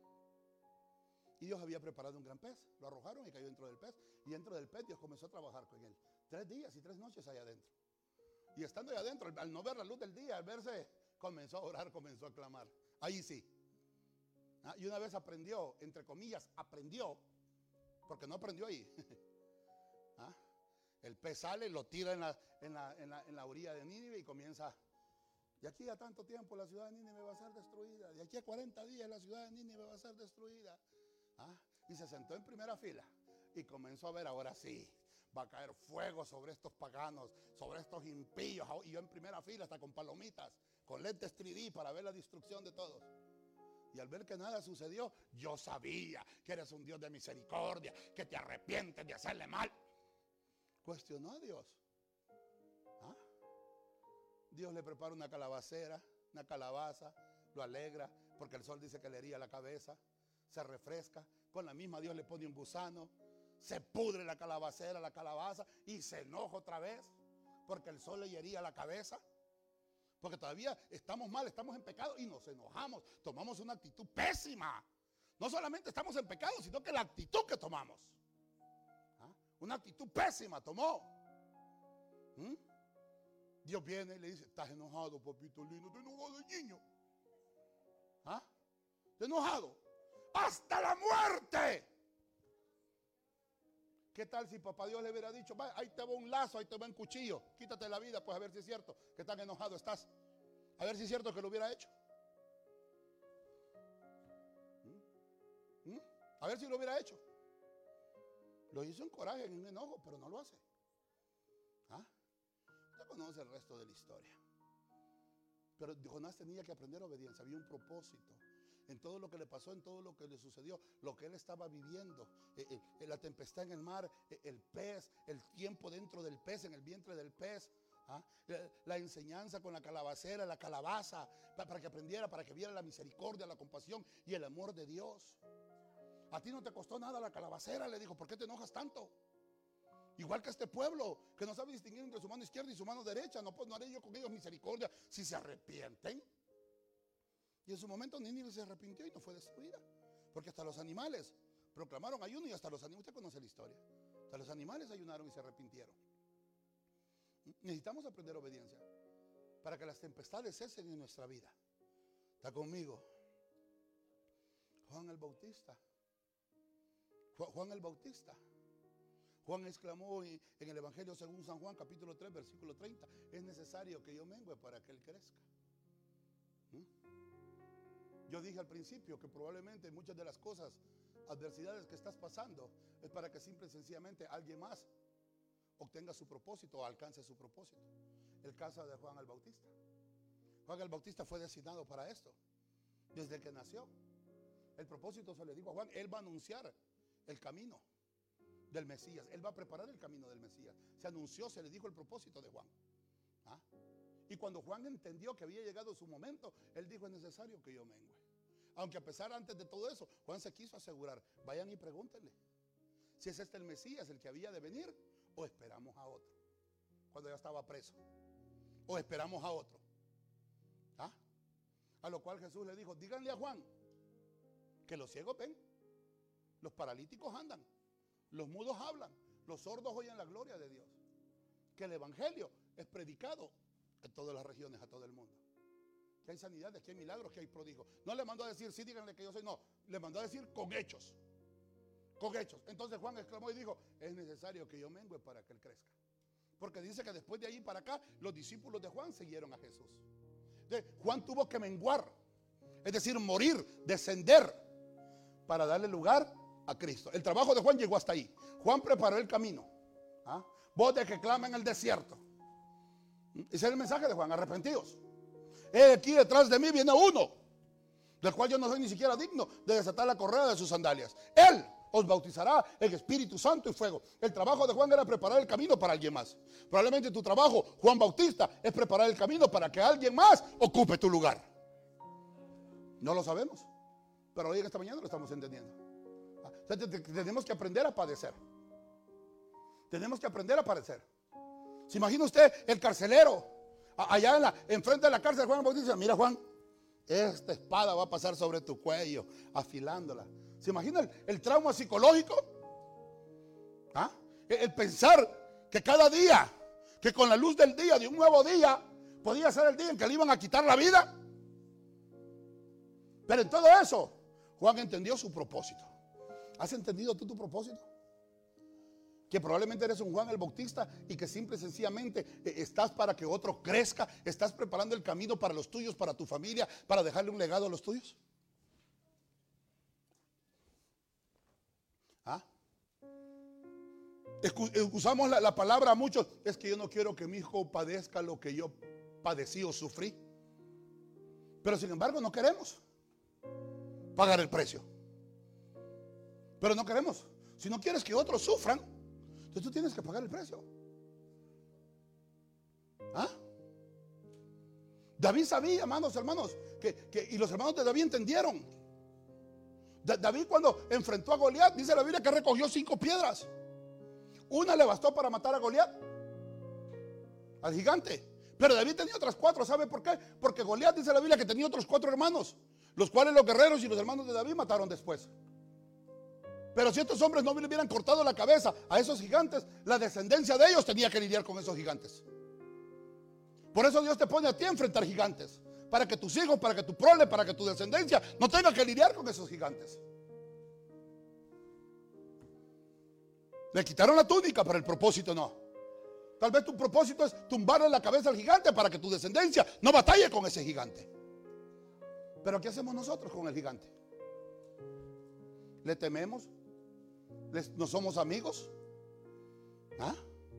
Y Dios había preparado un gran pez. Lo arrojaron y cayó dentro del pez. Y dentro del pez Dios comenzó a trabajar con él. Tres días y tres noches allá adentro. Y estando allá adentro, al no ver la luz del día, al verse, comenzó a orar, comenzó a clamar. Ahí sí. ¿Ah? Y una vez aprendió, entre comillas, aprendió, porque no aprendió ahí. ¿Ah? El pez sale, lo tira en la, en, la, en, la, en la orilla de Nínive y comienza. De aquí a tanto tiempo la ciudad de Nínive va a ser destruida. De aquí a cuarenta días la ciudad de Nínive va a ser destruida. ¿Ah? Y se sentó en primera fila y comenzó a ver, ahora sí. Va a caer fuego sobre estos paganos, sobre estos impíos. Y yo en primera fila, hasta con palomitas, con lentes tres D para ver la destrucción de todos. Y al ver que nada sucedió, yo sabía que eres un Dios de misericordia, que te arrepientes de hacerle mal. Cuestionó a Dios. ¿Ah? Dios le prepara una calabacera, una calabaza, lo alegra, porque el sol dice que le hería la cabeza, se refresca. Con la misma Dios le pone un gusano, se pudre la calabacera, la calabaza, y se enoja otra vez, porque el sol le hería la cabeza. Porque todavía estamos mal, estamos en pecado y nos enojamos, tomamos una actitud pésima. No solamente estamos en pecado, sino que la actitud que tomamos. ¿Ah? Una actitud pésima tomó. ¿Mm? Dios viene y le dice, estás enojado, papito lindo, estás enojado, niño. ¿Ah? ¿Estás enojado? ¡Hasta la muerte! ¿Qué tal si papá Dios le hubiera dicho, vaya, ahí te va un lazo, ahí te va un cuchillo, quítate la vida, pues a ver si es cierto que tan enojado estás? A ver si es cierto que lo hubiera hecho. ¿Mm? ¿Mm? A ver si lo hubiera hecho. Lo hizo en coraje, en un enojo, pero no lo hace. ¿Ah? Usted conoce el resto de la historia. Pero Jonás tenía que aprender obediencia, había un propósito. En todo lo que le pasó, en todo lo que le sucedió, lo que él estaba viviendo, eh, eh, la tempestad en el mar, eh, el pez, el tiempo dentro del pez, en el vientre del pez, ¿ah? la, la enseñanza con la calabacera, la calabaza, para, para que aprendiera, para que viera la misericordia, la compasión y el amor de Dios. A ti no te costó nada la calabacera, le dijo, ¿por qué te enojas tanto? Igual que este pueblo, que no sabe distinguir entre su mano izquierda y su mano derecha, no, pues no haré yo con ellos misericordia si se arrepienten. Y en su momento Nínive se arrepintió y no fue destruida. Porque hasta los animales proclamaron ayuno y hasta los animales, usted conoce la historia. Hasta los animales ayunaron y se arrepintieron. Necesitamos aprender obediencia para que las tempestades cesen en nuestra vida. ¿Está conmigo? Juan el Bautista. Juan el Bautista. Juan exclamó en el Evangelio según San Juan, capítulo tres, versículo treinta: es necesario que yo mengue para que él crezca. ¿Mm? Yo dije al principio que probablemente muchas de las cosas, adversidades que estás pasando, es para que simple y sencillamente alguien más obtenga su propósito o alcance su propósito. El caso de Juan el Bautista. Juan el Bautista fue designado para esto desde que nació. El propósito se le dijo a Juan, él va a anunciar el camino del Mesías, él va a preparar el camino del Mesías. Se anunció, se le dijo el propósito de Juan. ¿Ah? Y cuando Juan entendió que había llegado su momento, él dijo, es necesario que yo mengue. Aunque a pesar antes de todo eso, Juan se quiso asegurar, vayan y pregúntenle si es este el Mesías, el que había de venir, o esperamos a otro, cuando ya estaba preso, o esperamos a otro. ¿Ah? A lo cual Jesús le dijo, díganle a Juan que los ciegos ven, los paralíticos andan, los mudos hablan, los sordos oyen la gloria de Dios, que el evangelio es predicado en todas las regiones, a todo el mundo, que hay sanidades, que hay milagros, que hay prodigios. No le mandó a decir, sí, díganle que yo soy, no, le mandó a decir con hechos, con hechos. Entonces Juan exclamó y dijo, es necesario que yo mengue para que él crezca, porque dice que después de allí para acá, los discípulos de Juan siguieron a Jesús. Entonces, Juan tuvo que menguar, es decir, morir, descender, para darle lugar a Cristo. El trabajo de Juan llegó hasta ahí. Juan preparó el camino. ¿Ah? Voz de que clama en el desierto. Ese es el mensaje de Juan, arrepentidos. He aquí detrás de mí viene uno, del cual yo no soy ni siquiera digno de desatar la correa de sus sandalias. Él os bautizará en Espíritu Santo y fuego. El trabajo de Juan era preparar el camino para alguien más. Probablemente tu trabajo, Juan Bautista, es preparar el camino para que alguien más ocupe tu lugar. No lo sabemos, pero hoy en esta mañana lo estamos entendiendo. O sea, tenemos que aprender a padecer. Tenemos que aprender a padecer. ¿Se imagina usted el carcelero allá en la, enfrente de la cárcel de Juan Bautista? Mira, Juan, esta espada va a pasar sobre tu cuello, afilándola. ¿Se imagina el, el trauma psicológico? ¿Ah? El, el pensar que cada día, que con la luz del día, de un nuevo día, podía ser el día en que le iban a quitar la vida. Pero en todo eso, Juan entendió su propósito. ¿Has entendido tú tu propósito? Que probablemente eres un Juan el Bautista y que simple y sencillamente estás para que otro crezca, estás preparando el camino para los tuyos, para tu familia, para dejarle un legado a los tuyos. ¿Ah? Usamos la, la palabra a muchos, es que yo no quiero que mi hijo padezca lo que yo padecí o sufrí. Pero sin embargo no queremos pagar el precio. Pero no queremos. Si no quieres que otros sufran, entonces tú tienes que pagar el precio. ¿Ah? David sabía, hermanos, hermanos, que, que, y los hermanos de David entendieron. Da, David cuando enfrentó a Goliat, dice la Biblia que recogió cinco piedras. Una le bastó para matar a Goliat, al gigante. Pero David tenía otras cuatro. ¿Sabe por qué? Porque Goliat, dice la Biblia, que tenía otros cuatro hermanos, los cuales los guerreros y los hermanos de David mataron después. Pero si estos hombres no le hubieran cortado la cabeza a esos gigantes, la descendencia de ellos tenía que lidiar con esos gigantes. Por eso Dios te pone a ti a enfrentar gigantes, para que tus hijos, para que tu prole, para que tu descendencia no tenga que lidiar con esos gigantes. Le quitaron la túnica, pero el propósito no. Tal vez tu propósito es tumbarle la cabeza al gigante para que tu descendencia no batalle con ese gigante. Pero ¿qué hacemos nosotros con el gigante? ¿Le tememos? ¿No somos amigos? ¿Ah?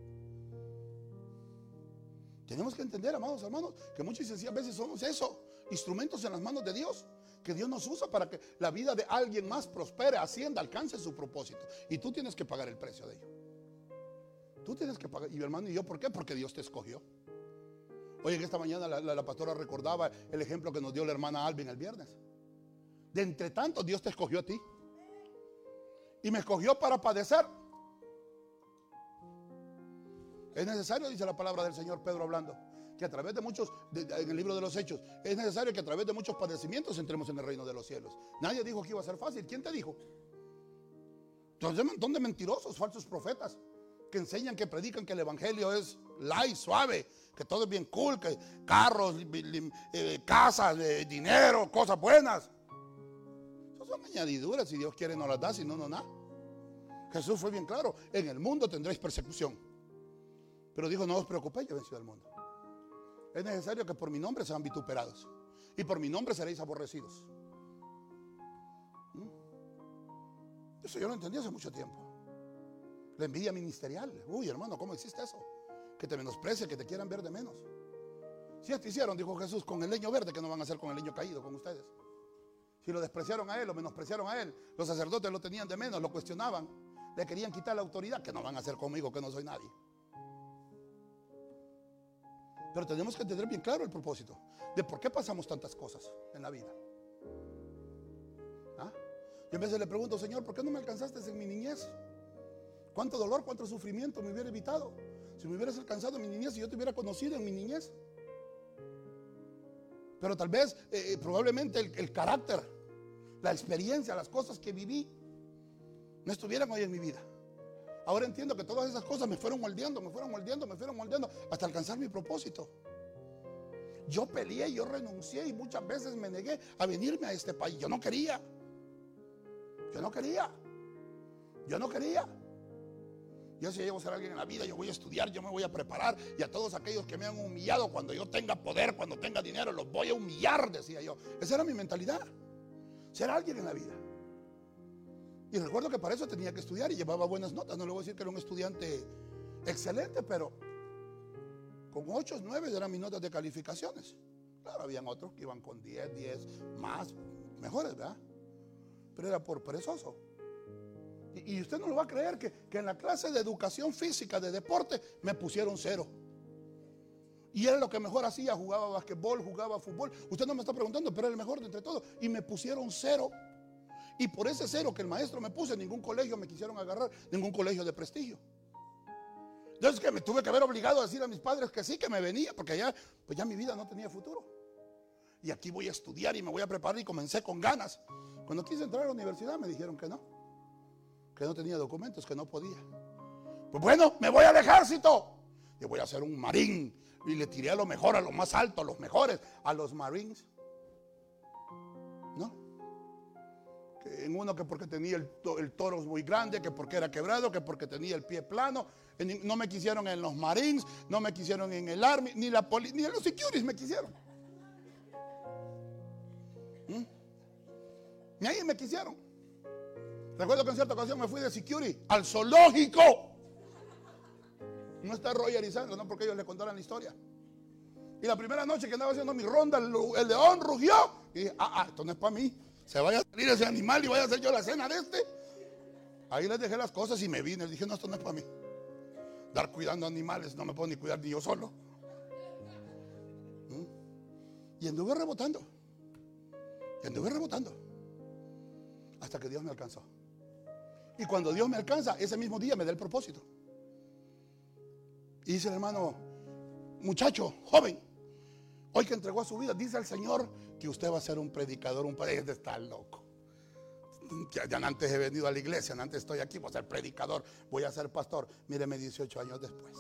Tenemos que entender, amados hermanos, que muchas y sencillas veces somos eso, instrumentos en las manos de Dios, que Dios nos usa para que la vida de alguien más prospere, ascienda, alcance su propósito. Y tú tienes que pagar el precio de ello. Tú tienes que pagar. Y mi hermano, ¿y yo por qué? Porque Dios te escogió. Oye, que esta mañana la, la, la pastora recordaba el ejemplo que nos dio la hermana Alvin el viernes. De entre tantos, Dios te escogió a ti. Y me escogió para padecer. Es necesario, dice la palabra del Señor, Pedro hablando, que a través de muchos, de, de, en el libro de los Hechos, es necesario que a través de muchos padecimientos entremos en el reino de los cielos. Nadie dijo que iba a ser fácil. ¿Quién te dijo? Entonces, un montón de mentirosos, falsos profetas, que enseñan, que predican que el evangelio es light, suave, que todo es bien cool, que carros, eh, casas, eh, dinero, cosas buenas. Esas son añadiduras. Si Dios quiere nos las da, si no, no da. Jesús fue bien claro: en el mundo tendréis persecución, pero dijo: no os preocupéis, yo he vencido al mundo. Es necesario que por mi nombre sean vituperados, y por mi nombre seréis aborrecidos. ¿Mm? Eso yo lo entendí hace mucho tiempo. La envidia ministerial. Uy, hermano, ¿cómo existe eso? Que te menosprecie, que te quieran ver de menos. Si esto hicieron, dijo Jesús, con el leño verde, ¿qué no van a hacer con el leño caído, con ustedes? Si lo despreciaron a él, lo menospreciaron a él, los sacerdotes lo tenían de menos, lo cuestionaban, le querían quitar la autoridad, ¿qué no van a hacer conmigo, que no soy nadie? Pero tenemos que tener bien claro el propósito de por qué pasamos tantas cosas en la vida. ¿Ah? Yo a veces le pregunto: Señor, ¿por qué no me alcanzaste en mi niñez? ¿Cuánto dolor, cuánto sufrimiento me hubiera evitado si me hubieras alcanzado en mi niñez, si yo te hubiera conocido en mi niñez? Pero tal vez, eh, probablemente el, el carácter, la experiencia, las cosas que viví no estuvieran hoy en mi vida. Ahora entiendo que todas esas cosas me fueron moldeando, me fueron moldeando, me fueron moldeando hasta alcanzar mi propósito. Yo peleé, yo renuncié y muchas veces me negué a venirme a este país. Yo no quería. Yo no quería. Yo no quería. Yo si llego a ser alguien en la vida, yo voy a estudiar, yo me voy a preparar, y a todos aquellos que me han humillado, cuando yo tenga poder, cuando tenga dinero, los voy a humillar, decía yo. Esa era mi mentalidad, ser alguien en la vida. Y recuerdo que para eso tenía que estudiar y llevaba buenas notas. No le voy a decir que era un estudiante excelente, pero con ocho, nueve eran mis notas de calificaciones. Claro, habían otros que iban con diez, diez más, mejores, ¿verdad? Pero era por perezoso. Y usted no lo va a creer que, que en la clase de educación física, de deporte, me pusieron cero. Y era lo que mejor hacía, jugaba basquetbol, jugaba fútbol. Usted no me está preguntando, pero era el mejor de entre todos. Y me pusieron cero. Y por ese cero que el maestro me puso, en ningún colegio me quisieron agarrar, ningún colegio de prestigio. Entonces que me tuve que haber obligado a decir a mis padres que sí, que me venía, porque ya, pues ya mi vida no tenía futuro. Y aquí voy a estudiar y me voy a preparar, y comencé con ganas. Cuando quise entrar a la universidad me dijeron que no, que no tenía documentos, que no podía. Pues bueno, me voy al ejército. Yo voy a ser un marín. Y le tiré a lo mejor, a lo más alto, a los mejores, a los marines. ¿No? Que en uno que porque tenía el, el toro muy grande, que porque era quebrado, que porque tenía el pie plano. En, no me quisieron en los marines, no me quisieron en el army, ni, la poli, ni en los securities me quisieron. ¿Mm? Ni ahí me quisieron. Recuerdo que en cierta ocasión me fui de security al zoológico. No está Roger y Sandra, no porque ellos le contaran la historia. Y la primera noche que andaba haciendo mi ronda, el, el león rugió. Y dije, ah, ah, esto no es para mí. Se vaya a salir ese animal y vaya a hacer yo la cena de este. Ahí les dejé las cosas y me vine. Les dije, no, esto no es para mí. Dar cuidando animales, no me puedo ni cuidar ni yo solo. ¿Mm? Y anduve rebotando. Y anduve rebotando. Hasta que Dios me alcanzó. Y cuando Dios me alcanza, ese mismo día me da el propósito. Y dice el hermano, muchacho, joven, hoy que entregó su vida, dice el Señor que usted va a ser un predicador, un predicador. Está loco. Ya, ya antes he venido a la iglesia, antes estoy aquí, voy a ser predicador, voy a ser pastor. Míreme dieciocho años después.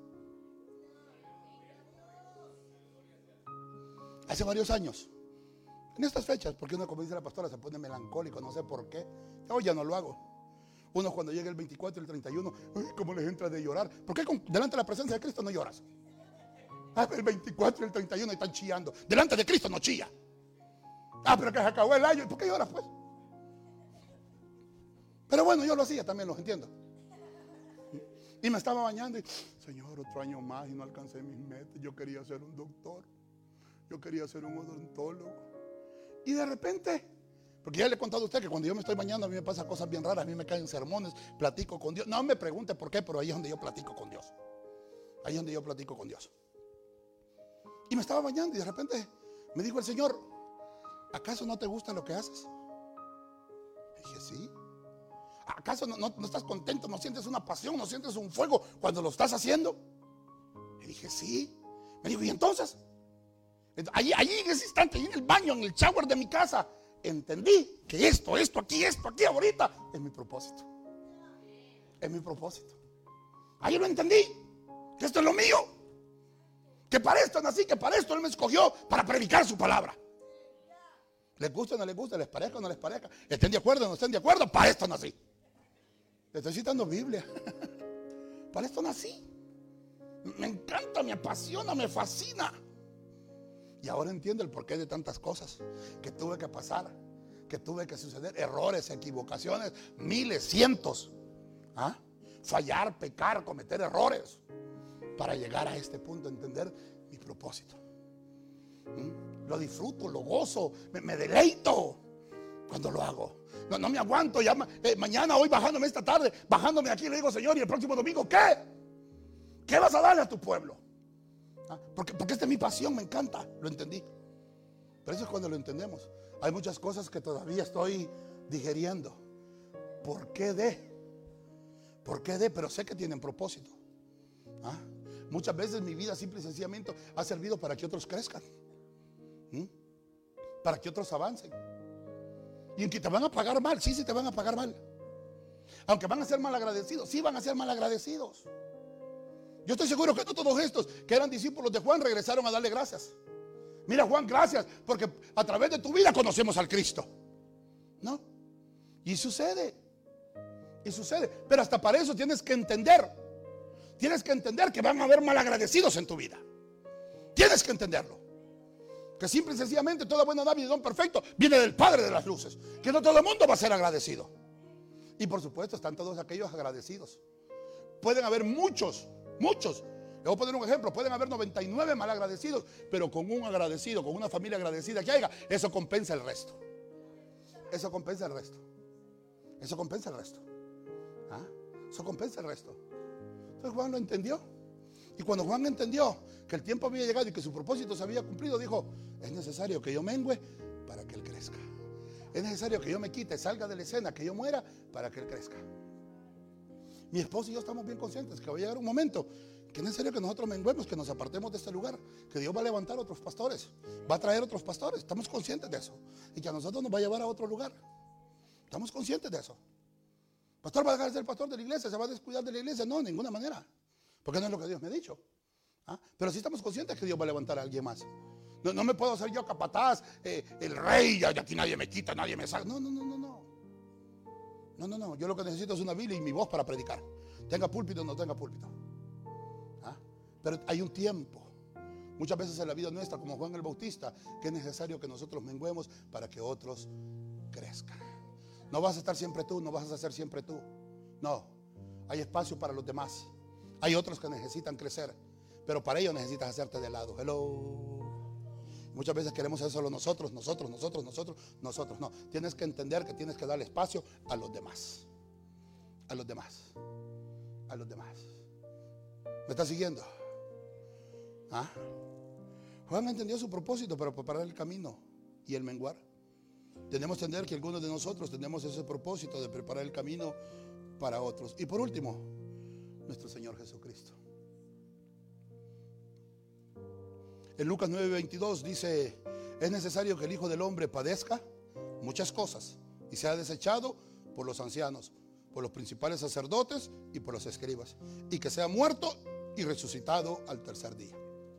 Hace varios años, en estas fechas, porque uno, como dice la pastora, se pone melancólico, no sé por qué. Hoy ya no lo hago. Uno cuando llega el veinticuatro y el treinta y uno, ay, cómo les entra de llorar. ¿Por qué con, delante de la presencia de Cristo no lloras? Ah, el veinticuatro y el treinta y uno están chillando. Delante de Cristo no chilla. Ah, pero que se acabó el año. ¿Por qué lloras pues? Pero bueno, yo lo hacía también, los entiendo. Y me estaba bañando y, Señor, otro año más y no alcancé mis metas. Yo quería ser un doctor. Yo quería ser un odontólogo. Y de repente, porque ya le he contado a usted que cuando yo me estoy bañando a mí me pasan cosas bien raras, a mí me caen sermones, platico con Dios. No me pregunte por qué, pero ahí es donde yo platico con Dios. Ahí es donde yo platico con Dios. Y me estaba bañando y de repente me dijo el Señor, ¿acaso no te gusta lo que haces? Y dije, sí. ¿Acaso no, no, no estás contento? ¿No sientes una pasión? ¿No sientes un fuego cuando lo estás haciendo? Y dije, sí. Me dijo, ¿y entonces? Allí, allí en ese instante, allí en el baño, en el shower de mi casa, entendí que esto, esto, aquí, esto, aquí, ahorita, es mi propósito. Es mi propósito. Ahí lo entendí, que esto es lo mío. Que para esto nací, que para esto Él me escogió, para predicar su palabra. Les gusta o no les gusta, les parezca o no les parezca, estén de acuerdo o no estén de acuerdo, para esto nací. Le estoy citando Biblia. Para esto nací. Me encanta, me apasiona, me fascina. Y ahora entiendo el porqué de tantas cosas que tuve que pasar, que tuve que suceder, errores, equivocaciones, miles, cientos. ¿Ah? Fallar, pecar, cometer errores para llegar a este punto, entender mi propósito. ¿Mm? Lo disfruto, lo gozo, me, me deleito cuando lo hago. No, no me aguanto. Ya, eh, mañana, hoy bajándome esta tarde, bajándome aquí, le digo, Señor, y el próximo domingo, ¿qué? ¿Qué vas a darle a tu pueblo? ¿Ah? Porque, porque esta es mi pasión, me encanta, lo entendí. Pero eso es cuando lo entendemos. Hay muchas cosas que todavía estoy digeriendo. ¿Por qué de? ¿Por qué de? Pero sé que tienen propósito. ¿Ah? Muchas veces mi vida simple y sencillamente ha servido para que otros crezcan. ¿Mm? Para que otros avancen. Y aunque te van a pagar mal, sí, sí te van a pagar mal. Aunque van a ser mal agradecidos, sí van a ser mal agradecidos. Yo estoy seguro que no todos estos que eran discípulos de Juan regresaron a darle gracias. Mira, Juan, gracias, porque a través de tu vida conocemos al Cristo. ¿No? Y sucede. Y sucede. Pero hasta para eso tienes que entender. Tienes que entender que van a haber malagradecidos en tu vida. Tienes que entenderlo. Que simple y sencillamente toda buena dádiva y don perfecto viene del Padre de las luces. Que no todo el mundo va a ser agradecido. Y por supuesto están todos aquellos agradecidos. Pueden haber muchos, muchos. Le voy a poner un ejemplo. Pueden haber noventa y nueve malagradecidos, pero con un agradecido, con una familia agradecida que haya, eso compensa el resto. Eso compensa el resto. Eso compensa el resto. ¿Ah? Eso compensa el resto. Entonces Juan lo entendió. Y cuando Juan entendió que el tiempo había llegado y que su propósito se había cumplido, dijo, es necesario que yo mengüe para que Él crezca. Es necesario que yo me quite, salga de la escena, que yo muera para que Él crezca. Mi esposo y yo estamos bien conscientes que va a llegar un momento que es necesario que nosotros menguemos, que nos apartemos de este lugar, que Dios va a levantar otros pastores, va a traer otros pastores. Estamos conscientes de eso. Y que a nosotros nos va a llevar a otro lugar. Estamos conscientes de eso. Pastor va a dejar de ser pastor de la iglesia, se va a descuidar de la iglesia. No, de ninguna manera. Porque no es lo que Dios me ha dicho. ¿Ah? Pero sí estamos conscientes que Dios va a levantar a alguien más. No, no me puedo hacer yo capataz, eh, el rey, ya, ya aquí nadie me quita, nadie me saca. No, no, no, no, no. No, no, no. Yo lo que necesito es una Biblia y mi voz para predicar. Tenga púlpito o no tenga púlpito. ¿Ah? Pero hay un tiempo. Muchas veces en la vida nuestra, como Juan el Bautista, que es necesario que nosotros menguemos para que otros crezcan. No vas a estar siempre tú, no vas a ser siempre tú. No. Hay espacio para los demás. Hay otros que necesitan crecer. pero para ello necesitas hacerte de lado. Hello. Muchas veces queremos hacer solo nosotros, nosotros, nosotros, nosotros, nosotros. No, tienes que entender que tienes que darle espacio a los demás. A los demás. A los demás. ¿Me está siguiendo? ¿Ah? Juan entendió su propósito para preparar el camino y el menguar. Tenemos que entender que algunos de nosotros tenemos ese propósito de preparar el camino para otros. Y por último, nuestro Señor Jesucristo. En Lucas nueve veintidós dice: es necesario que el Hijo del Hombre padezca muchas cosas y sea desechado por los ancianos, por los principales sacerdotes y por los escribas, y que sea muerto y resucitado al tercer día.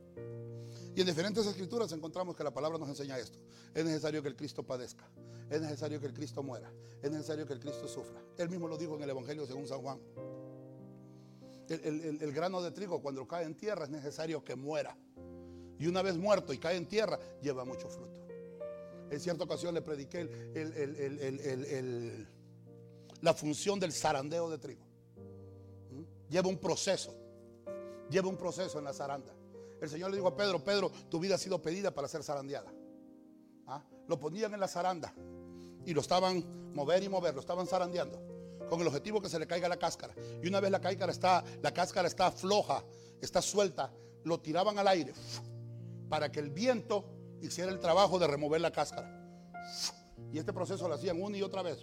Y en diferentes escrituras encontramos que la palabra nos enseña esto. Es necesario que el Cristo padezca, es necesario que el Cristo muera, es necesario que el Cristo sufra. Él mismo lo dijo en el Evangelio según San Juan. El, el, el, el grano de trigo, cuando cae en tierra, es necesario que muera. Y una vez muerto y cae en tierra, lleva mucho fruto. En cierta ocasión le prediqué el, el, el, el, el, el, el, la función del zarandeo de trigo. ¿Mm? Lleva un proceso. Lleva un proceso en la zaranda. El Señor le dijo a Pedro: Pedro, tu vida ha sido pedida para ser zarandeada. ¿Ah? Lo ponían en la zaranda y lo estaban mover y mover, lo estaban zarandeando con el objetivo que se le caiga la cáscara. Y una vez la cáscara está, la cáscara está floja, está suelta, lo tiraban al aire para que el viento hiciera el trabajo de remover la cáscara. Y este proceso lo hacían una y otra vez.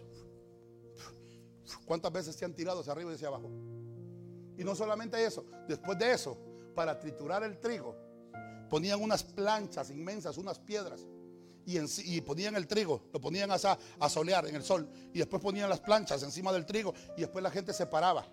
¿Cuántas veces se han tirado hacia arriba y hacia abajo? Y no solamente eso, después de eso, para triturar el trigo, ponían unas planchas inmensas, unas piedras, y, en, y ponían el trigo, lo ponían a, a solear en el sol, y después ponían las planchas encima del trigo, y después la gente se paraba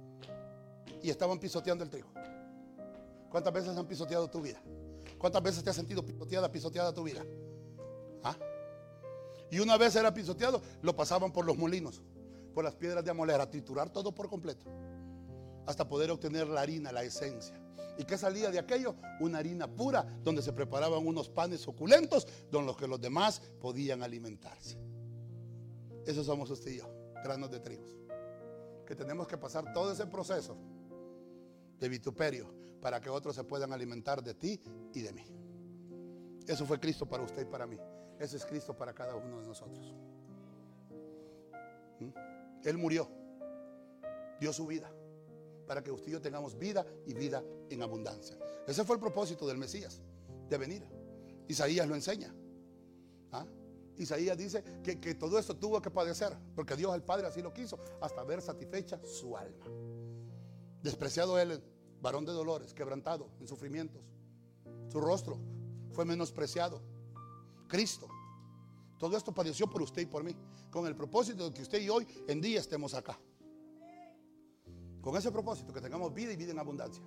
y estaban pisoteando el trigo. ¿Cuántas veces han pisoteado tu vida? ¿Cuántas veces te has sentido pisoteada, pisoteada tu vida? ¿Ah? Y una vez era pisoteado, lo pasaban por los molinos, por las piedras de amoler, a triturar todo por completo, hasta poder obtener la harina, la esencia. ¿Y qué salía de aquello? Una harina pura, donde se preparaban unos panes suculentos, con los que los demás podían alimentarse. Eso somos usted y yo, granos de trigo, que tenemos que pasar todo ese proceso de vituperio para que otros se puedan alimentar de ti y de mí. Eso fue Cristo para usted y para mí. Eso es Cristo para cada uno de nosotros. ¿Mm? Él murió, dio su vida para que usted y yo tengamos vida y vida en abundancia. Ese fue el propósito del Mesías, de venir. Isaías lo enseña. ¿Ah? Isaías dice que, que todo esto tuvo que padecer, porque Dios el Padre así lo quiso, hasta ver satisfecha su alma. Despreciado él, varón de dolores, quebrantado en sufrimientos. Su rostro fue menospreciado. Cristo, todo esto padeció por usted y por mí, con el propósito de que usted y hoy en día estemos acá. Con ese propósito, que tengamos vida y vida en abundancia.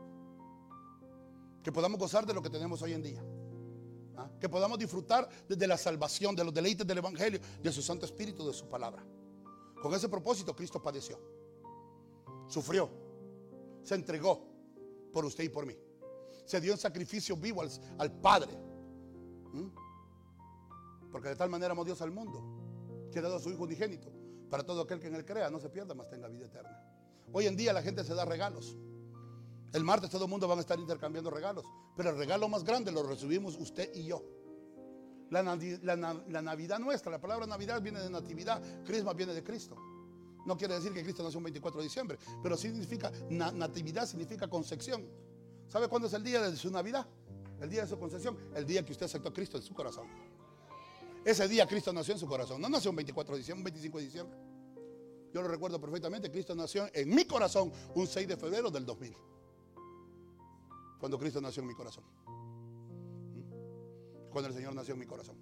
Que podamos gozar de lo que tenemos hoy en día. ¿Ah? Que podamos disfrutar de la salvación, de los deleites del Evangelio, de su Santo Espíritu, de su palabra. Con ese propósito Cristo padeció, sufrió, se entregó por usted y por mí. Se dio en sacrificio vivo al, al Padre. ¿Mm? Porque de tal manera amó Dios al mundo, que ha dado a su Hijo unigénito, para todo aquel que en él crea no se pierda, mas tenga vida eterna. Hoy en día la gente se da regalos. El martes todo el mundo van a estar intercambiando regalos, pero el regalo más grande lo recibimos usted y yo. La, la, la Navidad nuestra, la palabra Navidad viene de natividad, Christmas viene de Cristo. No quiere decir que Cristo nació un veinticuatro de diciembre, pero sí significa, na, natividad significa concepción. ¿Sabe cuándo es el día de su Navidad? El día de su concepción, el día que usted aceptó a Cristo en su corazón. Ese día Cristo nació en su corazón, no nació un veinticuatro de diciembre, un veinticinco de diciembre. Yo lo recuerdo perfectamente. Cristo nació en mi corazón un seis de febrero del dos mil. Cuando Cristo nació en mi corazón. Cuando el Señor nació en mi corazón.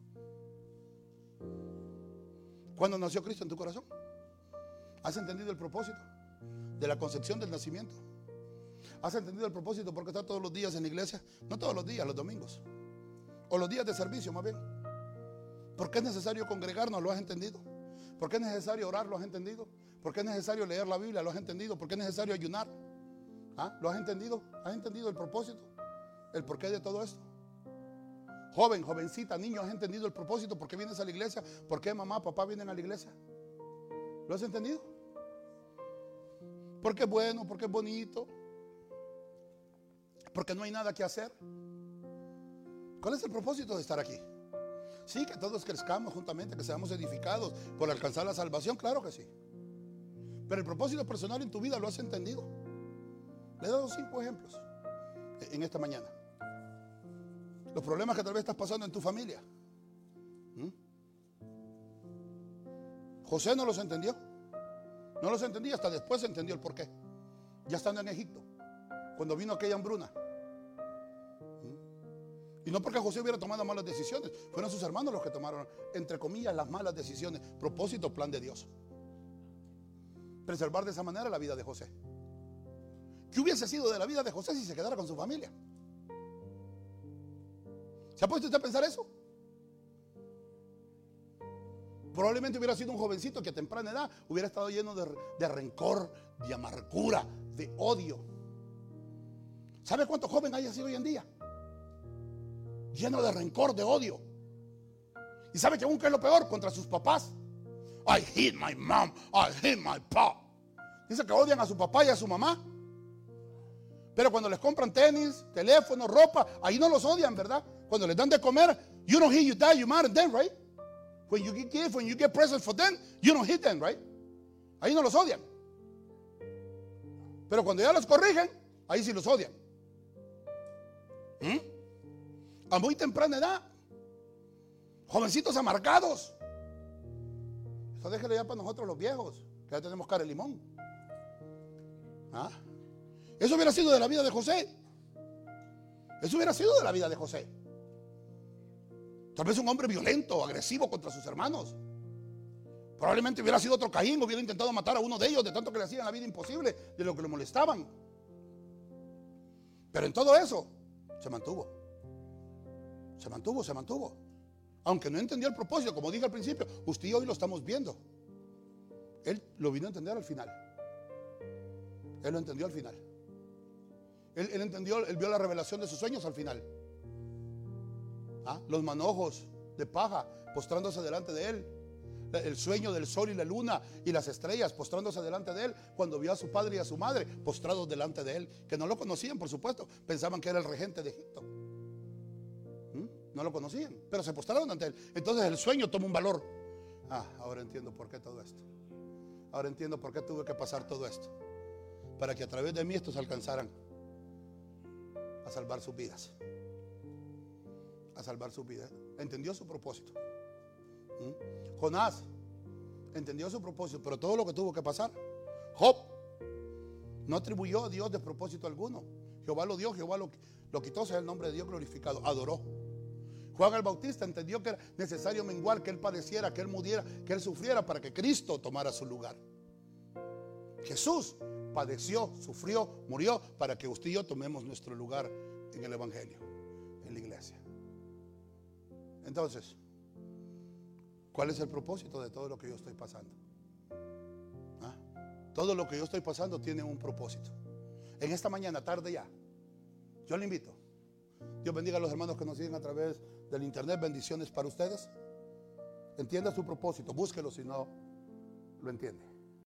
¿Cuándo nació Cristo en tu corazón? ¿Has entendido el propósito de la concepción del nacimiento? ¿Has entendido el propósito por qué está todos los días en la iglesia? No todos los días, los domingos. O los días de servicio más bien. ¿Por qué es necesario congregarnos? ¿Lo has entendido? ¿Por qué es necesario orar? ¿Lo has entendido? ¿Por qué es necesario leer la Biblia? ¿Lo has entendido? ¿Por qué es necesario ayunar? ¿Ah? ¿Lo has entendido? ¿Has entendido el propósito? ¿El porqué de todo esto? Joven, jovencita, niño, ¿has entendido el propósito? ¿Por qué vienes a la iglesia? ¿Por qué mamá, papá vienen a la iglesia? ¿Lo has entendido? Porque es bueno, porque es bonito. Porque no hay nada que hacer. ¿Cuál es el propósito de estar aquí? Sí, que todos crezcamos juntamente, que seamos edificados por alcanzar la salvación, claro que sí. Pero el propósito personal en tu vida lo has entendido. Le he dado cinco ejemplos en esta mañana. Los problemas que tal vez estás pasando en tu familia. ¿Mm? José no los entendió. No los entendía, hasta después entendió el porqué. Ya estando en Egipto, cuando vino aquella hambruna. ¿Mm? Y no porque José hubiera tomado malas decisiones, fueron sus hermanos los que tomaron, entre comillas, las malas decisiones. Propósito, plan de Dios. Preservar de esa manera la vida de José. ¿Qué hubiese sido de la vida de José si se quedara con su familia? ¿Se ha puesto usted a pensar eso? Probablemente hubiera sido un jovencito que a temprana edad hubiera estado lleno de, de rencor, de amargura, de odio. ¿Sabe cuánto joven hay así hoy en día? Lleno de rencor, de odio. ¿Y sabe que aún que es lo peor? Contra sus papás. I hate my mom, I hate my pop. Dice que odian a su papá y a su mamá. Pero cuando les compran tenis, teléfono, ropa, ahí no los odian, ¿verdad? Cuando les dan de comer, you don't hit your dad, you mad at them, right? When you get gifts, when you get presents for them, you don't hit them, right? Ahí no los odian. Pero cuando ya los corrigen, ahí sí los odian. ¿Mm? A muy temprana edad, jovencitos amargados. Eso déjelo ya para nosotros los viejos, que ya tenemos cara de limón. ¿Ah? Eso hubiera sido de la vida de José. Eso hubiera sido de la vida de José. Tal vez un hombre violento, agresivo contra sus hermanos. Probablemente hubiera sido otro Caín, hubiera intentado matar a uno de ellos, de tanto que le hacían la vida imposible, de lo que le molestaban. Pero en todo eso, se mantuvo. Se mantuvo, se mantuvo. Aunque no entendió el propósito, como dije al principio, usted y hoy lo estamos viendo. Él lo vino a entender al final. Él lo entendió al final. Él, él entendió, él vio la revelación de sus sueños al final. ¿Ah? Los manojos de paja postrándose delante de él. El sueño del sol y la luna y las estrellas postrándose delante de él. Cuando vio a su padre y a su madre postrados delante de él, que no lo conocían, por supuesto, pensaban que era el regente de Egipto. ¿Mm? No lo conocían, pero se postraron ante él. Entonces el sueño toma un valor. Ah, ahora entiendo por qué todo esto. Ahora entiendo por qué tuve que pasar todo esto, para que a través de mí estos alcanzaran a salvar sus vidas. A salvar sus vidas. Entendió su propósito. ¿Mm? Jonás entendió su propósito, pero todo lo que tuvo que pasar. Job no atribuyó a Dios de propósito alguno. Jehová lo dio, Jehová lo, lo quitó, sea el nombre de Dios glorificado. Adoró. Juan el Bautista entendió que era necesario menguar, que él padeciera, que él muriera, que él sufriera para que Cristo tomara su lugar. Jesús padeció, sufrió, murió para que usted y yo tomemos nuestro lugar en el Evangelio, en la iglesia. Entonces, ¿cuál es el propósito de todo lo que yo estoy pasando? ¿Ah? Todo lo que yo estoy pasando tiene un propósito. En esta mañana, tarde ya, yo le invito. Dios bendiga a los hermanos que nos siguen a través del internet. Bendiciones para ustedes. Entienda su propósito, búsquelo si no lo entiende.